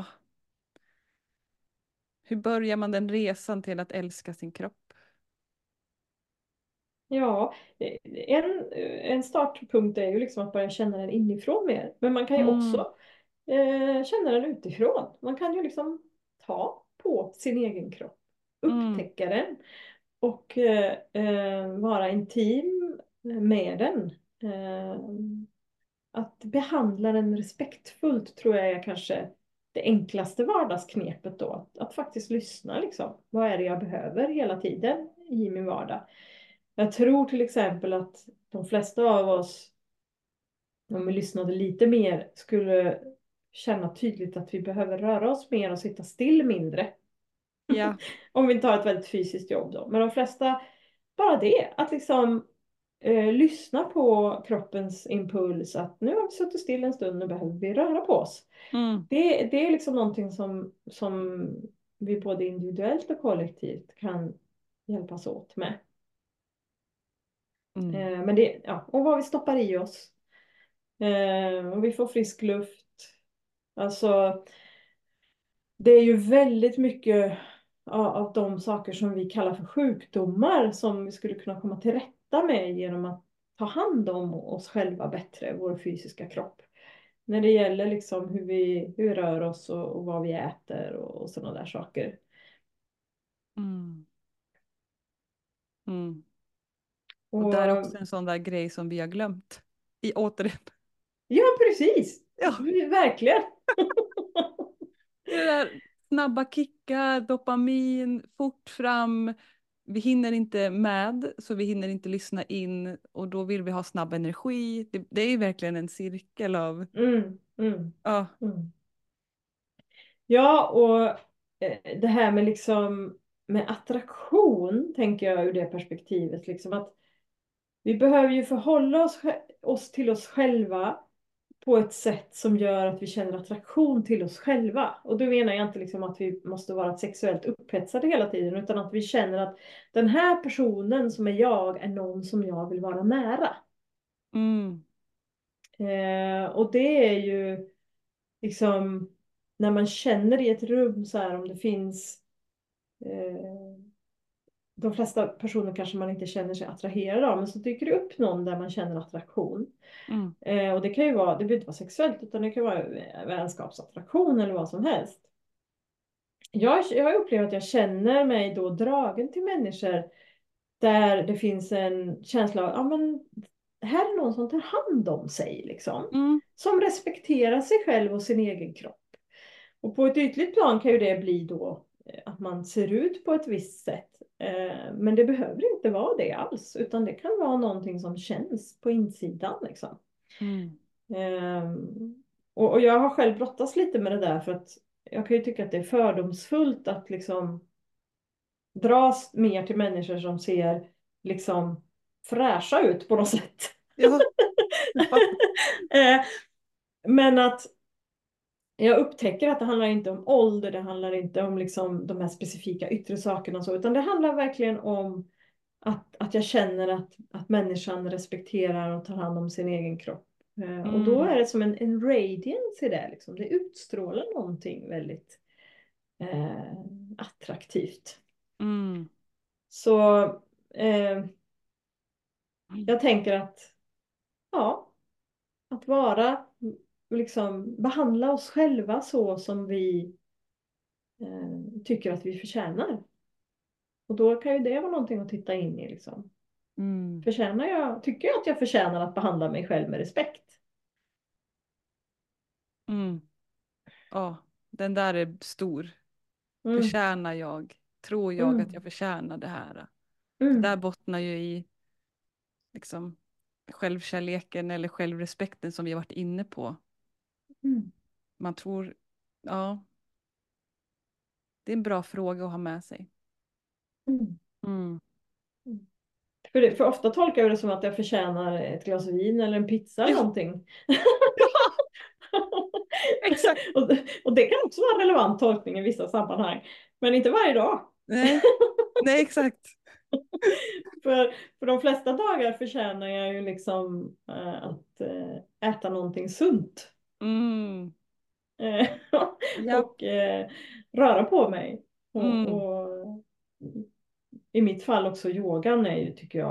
hur börjar man den resan till att älska sin kropp? Ja, eh, en, en startpunkt är ju liksom att börja känna den inifrån mer. Men man kan ju också Mm, eh, känna den utifrån. Man kan ju liksom ta på sin egen kropp, mm, upptäcka den och eh, eh, vara intim med den. Eh, att behandla den respektfullt tror jag är kanske det enklaste vardagsknepet då. Att, att faktiskt lyssna liksom. Vad är det jag behöver hela tiden i min vardag? Jag tror till exempel att de flesta av oss, om vi lyssnade lite mer, skulle känna tydligt att vi behöver röra oss mer och sitta still mindre. ja. Om vi inte har ett väldigt fysiskt jobb då. Men de flesta, bara det, att liksom eh, lyssna på kroppens impuls att nu har vi suttit still en stund, nu behöver vi röra på oss. Mm, Det, det är liksom någonting som, som vi både individuellt och kollektivt kan hjälpas åt med. mm, Eh, men det, ja, och vad vi stoppar i oss. Eh, och vi får frisk luft. Alltså, det är ju väldigt mycket av, av de saker som vi kallar för sjukdomar som vi skulle kunna komma till rätta med genom att ta hand om oss själva bättre, vår fysiska kropp. När det gäller liksom hur vi, hur vi rör oss och, och vad vi äter och, och sådana där saker. mm, mm. Och där är också Och en sån där grej som vi har glömt. I återigen. ja, precis. Ja, Verkligen. det där snabba kickar, dopamin, fort fram. Vi hinner inte med, så vi hinner inte lyssna in och då vill vi ha snabb energi. Det, det är ju verkligen en cirkel av, Mm, mm, ja, mm. Ja, och eh, det här med liksom med attraktion tänker jag ur det perspektivet liksom att vi behöver ju förhålla oss, oss till oss själva på ett sätt som gör att vi känner attraktion till oss själva. Och då menar jag inte liksom att vi måste vara sexuellt upphetsade hela tiden utan att vi känner att den här personen som är jag är någon som jag vill vara nära. mm, Eh, och det är ju liksom när man känner i ett rum så här om det finns eh, de flesta personer kanske man inte känner sig attraherad av men så dyker det upp någon där man känner attraktion. mm, Eh, och det kan ju vara, det behöver inte vara sexuellt utan det kan vara eh, vänskapsattraktion eller vad som helst. Jag, jag upplever att jag känner mig då dragen till människor där det finns en känsla av, ja men här är någon som tar hand om sig liksom. mm, Som respekterar sig själv och sin egen kropp. Och på ett ytligt plan kan ju det bli då eh, att man ser ut på ett visst sätt. Eh, Men det behöver inte vara det alls. Utan det kan vara någonting som känns på insidan liksom. mm, Ehm, Och och jag har själv brottats lite med det där för att jag kan ju tycka att det är fördomsfullt att liksom dras mer till människor som ser liksom fräscha ut på något sätt. ja, jag fattar. Eh, Men att jag upptäcker att det handlar inte om ålder, det handlar inte om liksom de här specifika yttre sakerna och så, utan det handlar verkligen om att, att jag känner att, att människan respekterar och tar hand om sin egen kropp. Eh, Och då Mm, är det som en, en radiance i det, liksom. Det utstrålar någonting väldigt eh, attraktivt. mm, Så eh, mm, jag tänker att, ja, att vara, liksom behandla oss själva så som vi eh, tycker att vi förtjänar. Och då kan ju det vara någonting att titta in i liksom. mm, Förtjänar jag, tycker jag att jag förtjänar att behandla mig själv med respekt? mm. Ja, den där är stor. Mm, Förtjänar jag? Tror jag att jag mm, förtjänar det här? Det där mm, bottnar ju i liksom självkärleken eller självrespekten som vi har varit inne på. mm, Man tror, ja, det är en bra fråga att ha med sig. mm, Mm. mm. För, det, för ofta tolkar jag det som att jag förtjänar ett glas vin eller en pizza eller Ja, någonting. ja, exakt. och, det- och det kan också vara en relevant tolkning i vissa sammanhang. Men inte varje dag. Nej, nej, exakt. För, för de flesta dagar förtjänar jag ju liksom eh, att eh, äta någonting sunt. Mm. Eh, Ja. och eh, röra på mig. Och, Mm. och i mitt fall också yogan är ju, tycker jag,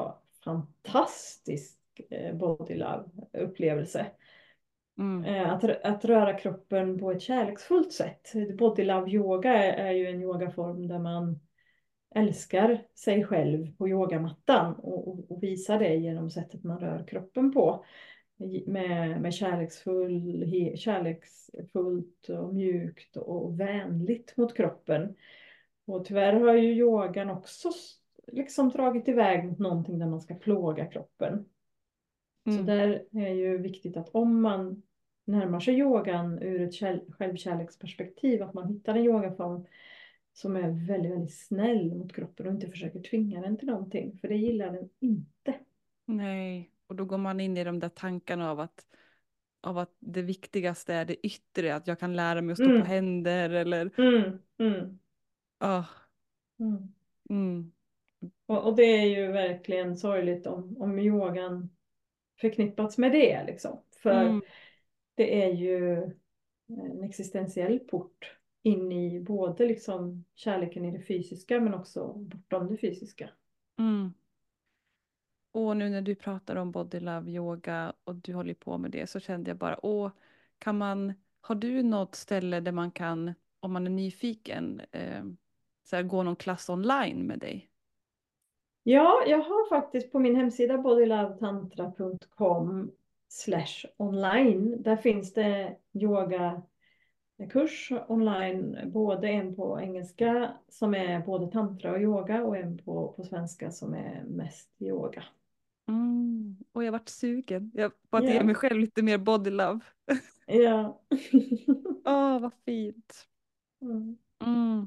fantastisk eh, body love-upplevelse. Mm. Eh, Att, att röra kroppen på ett kärleksfullt sätt. Body love yoga är, är ju en yogaform där man älskar sig själv på yogamattan och, och, och visar det genom sättet man rör kroppen på. Med, med kärleksfull, he, kärleksfullt och mjukt och vänligt mot kroppen. Och tyvärr har ju yogan också s- liksom dragit iväg mot någonting där man ska plåga kroppen. Så Mm. där är ju viktigt att om man närmar sig yogan ur ett kärl- självkärleksperspektiv, att man hittar en yogaform som är väldigt, väldigt snäll mot kroppen och inte försöker tvinga den till någonting, för det gillar den inte. Nej, och då går man in i de där tankarna av att, av att det viktigaste är det yttre, att jag kan lära mig att stå på Mm, händer eller mm, mm, ah, mm. mm, Och, och det är ju verkligen sorgligt om, om yogan förknippats med det liksom. För mm, det är ju en existentiell port in i både liksom kärleken i det fysiska men också bortom det fysiska. mm. Och nu när du pratar om body love yoga och du håller på med det så kände jag bara, åh, kan man, har du något ställe där man kan, om man är nyfiken, eh, så här, gå någon klass online med dig? Ja, jag har faktiskt på min hemsida bodylovetantra punkt com slash online. Där finns det yogakurs online, både en på engelska som är både tantra och yoga och en på, på svenska som är mest yoga. Mm. Och jag vart sugen jag, på att ge Ja, mig själv lite mer body love. ja. Åh, vad fint. Mm. Mm.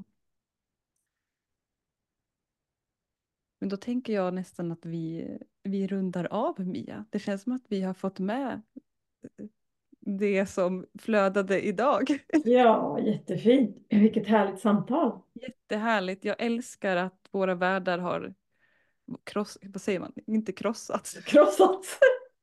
Men då tänker jag nästan att vi, vi rundar av, Mia. Det känns som att vi har fått med det som flödade idag. Ja, jättefint. Vilket härligt samtal. Jättehärligt. Jag älskar att våra världar har kross, vad säger man? Inte krossats. Krossat.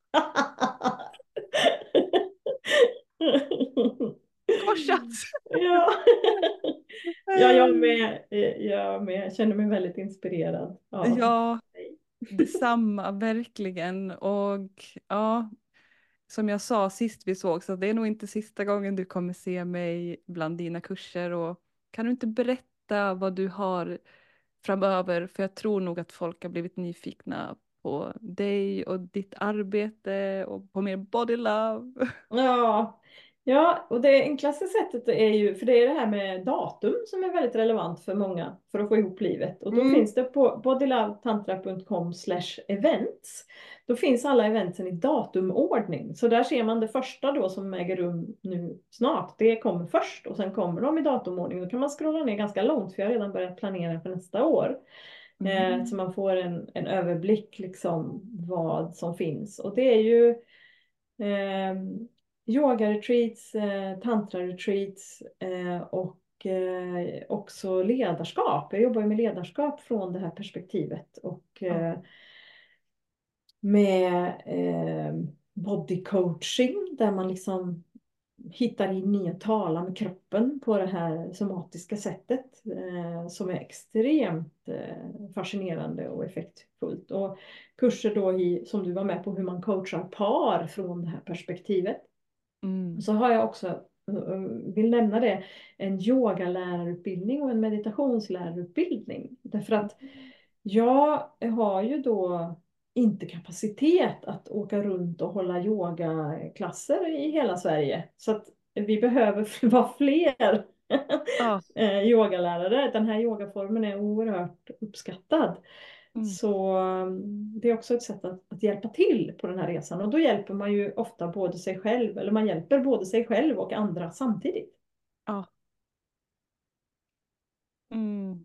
Korsats! Ja. Ja, jag med. Jag med. Jag känner mig väldigt inspirerad av Ja, dig. detsamma, verkligen. Och ja, som jag sa sist vi såg, så det är nog inte sista gången du kommer se mig bland dina kurser. Och kan du inte berätta vad du har framöver? För jag tror nog att folk har blivit nyfikna på dig och ditt arbete och på mer body love. Ja, ja, och det enklaste sättet är ju, för det är det här med datum som är väldigt relevant för många för att få ihop livet. Och då Mm. finns det på bodylovetantra punkt com slash events. Då finns alla eventsen i datumordning. Så där ser man det första då som äger rum nu snart. Det kommer först och sen kommer de i datumordning. Då kan man scrolla ner ganska långt för jag har redan börjat planera för nästa år. Eh, så Mm. man får en, en överblick liksom vad som finns. Och det är ju eh, yoga-retreats, eh, tantra-retreats eh, och eh, också ledarskap. Jag jobbar ju med ledarskap från det här perspektivet och Ja. eh, med eh, body coaching där man liksom hittar in i att tala med kroppen på det här somatiska sättet eh, som är extremt eh, fascinerande och effektfullt. Och kurser då i, som du var med på, hur man coachar par från det här perspektivet. Mm. Så har jag också, eh, vill nämna det, en yogalärarutbildning och en meditationslärarutbildning. Därför att jag har ju då inte kapacitet att åka runt och hålla yogaklasser i hela Sverige. Så att vi behöver vara fler Ja. eh, yogalärare. Den här yogaformen är oerhört uppskattad. Mm. Så um, det är också ett sätt att, att hjälpa till på den här resan. Och då hjälper man ju ofta både sig själv, eller man hjälper både sig själv och andra samtidigt. Ja. Mm.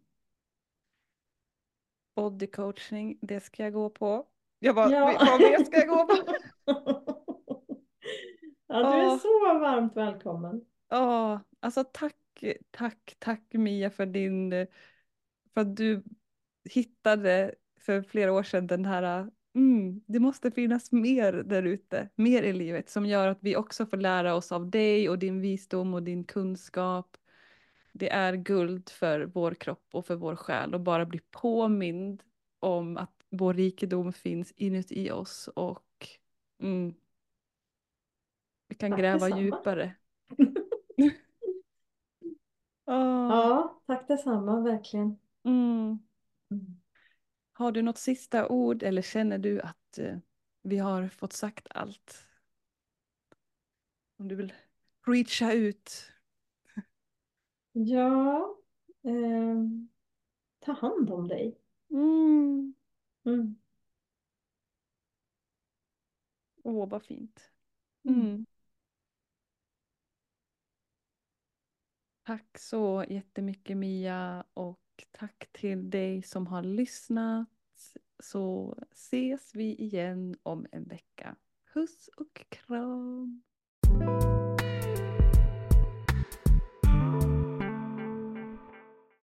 Body coaching, det ska jag gå på. Jag bara, Ja. vad mer ska jag gå på? Ja, du är Åh, så varmt välkommen. åh, alltså tack, tack, tack Mia för din, för att du hittade för flera år sedan den här, mm, det måste finnas mer där ute, mer i livet som gör att vi också får lära oss av dig och din visdom och din kunskap. Det är guld för vår kropp och för vår själ och bara bli påmind om att vår rikedom finns inuti oss och mm, vi kan Tack gräva detsamma. djupare. Åh, Ja, tack detsamma, verkligen. mm. Mm. Har du något sista ord eller känner du att eh, vi har fått sagt allt? Om du vill reacha ut. Ja, ehm, ta hand om dig. Mm. Mm. Åh, vad fint. Mm. Mm. Tack så jättemycket Mia och tack till dig som har lyssnat. Så ses vi igen om en vecka. Puss och kram.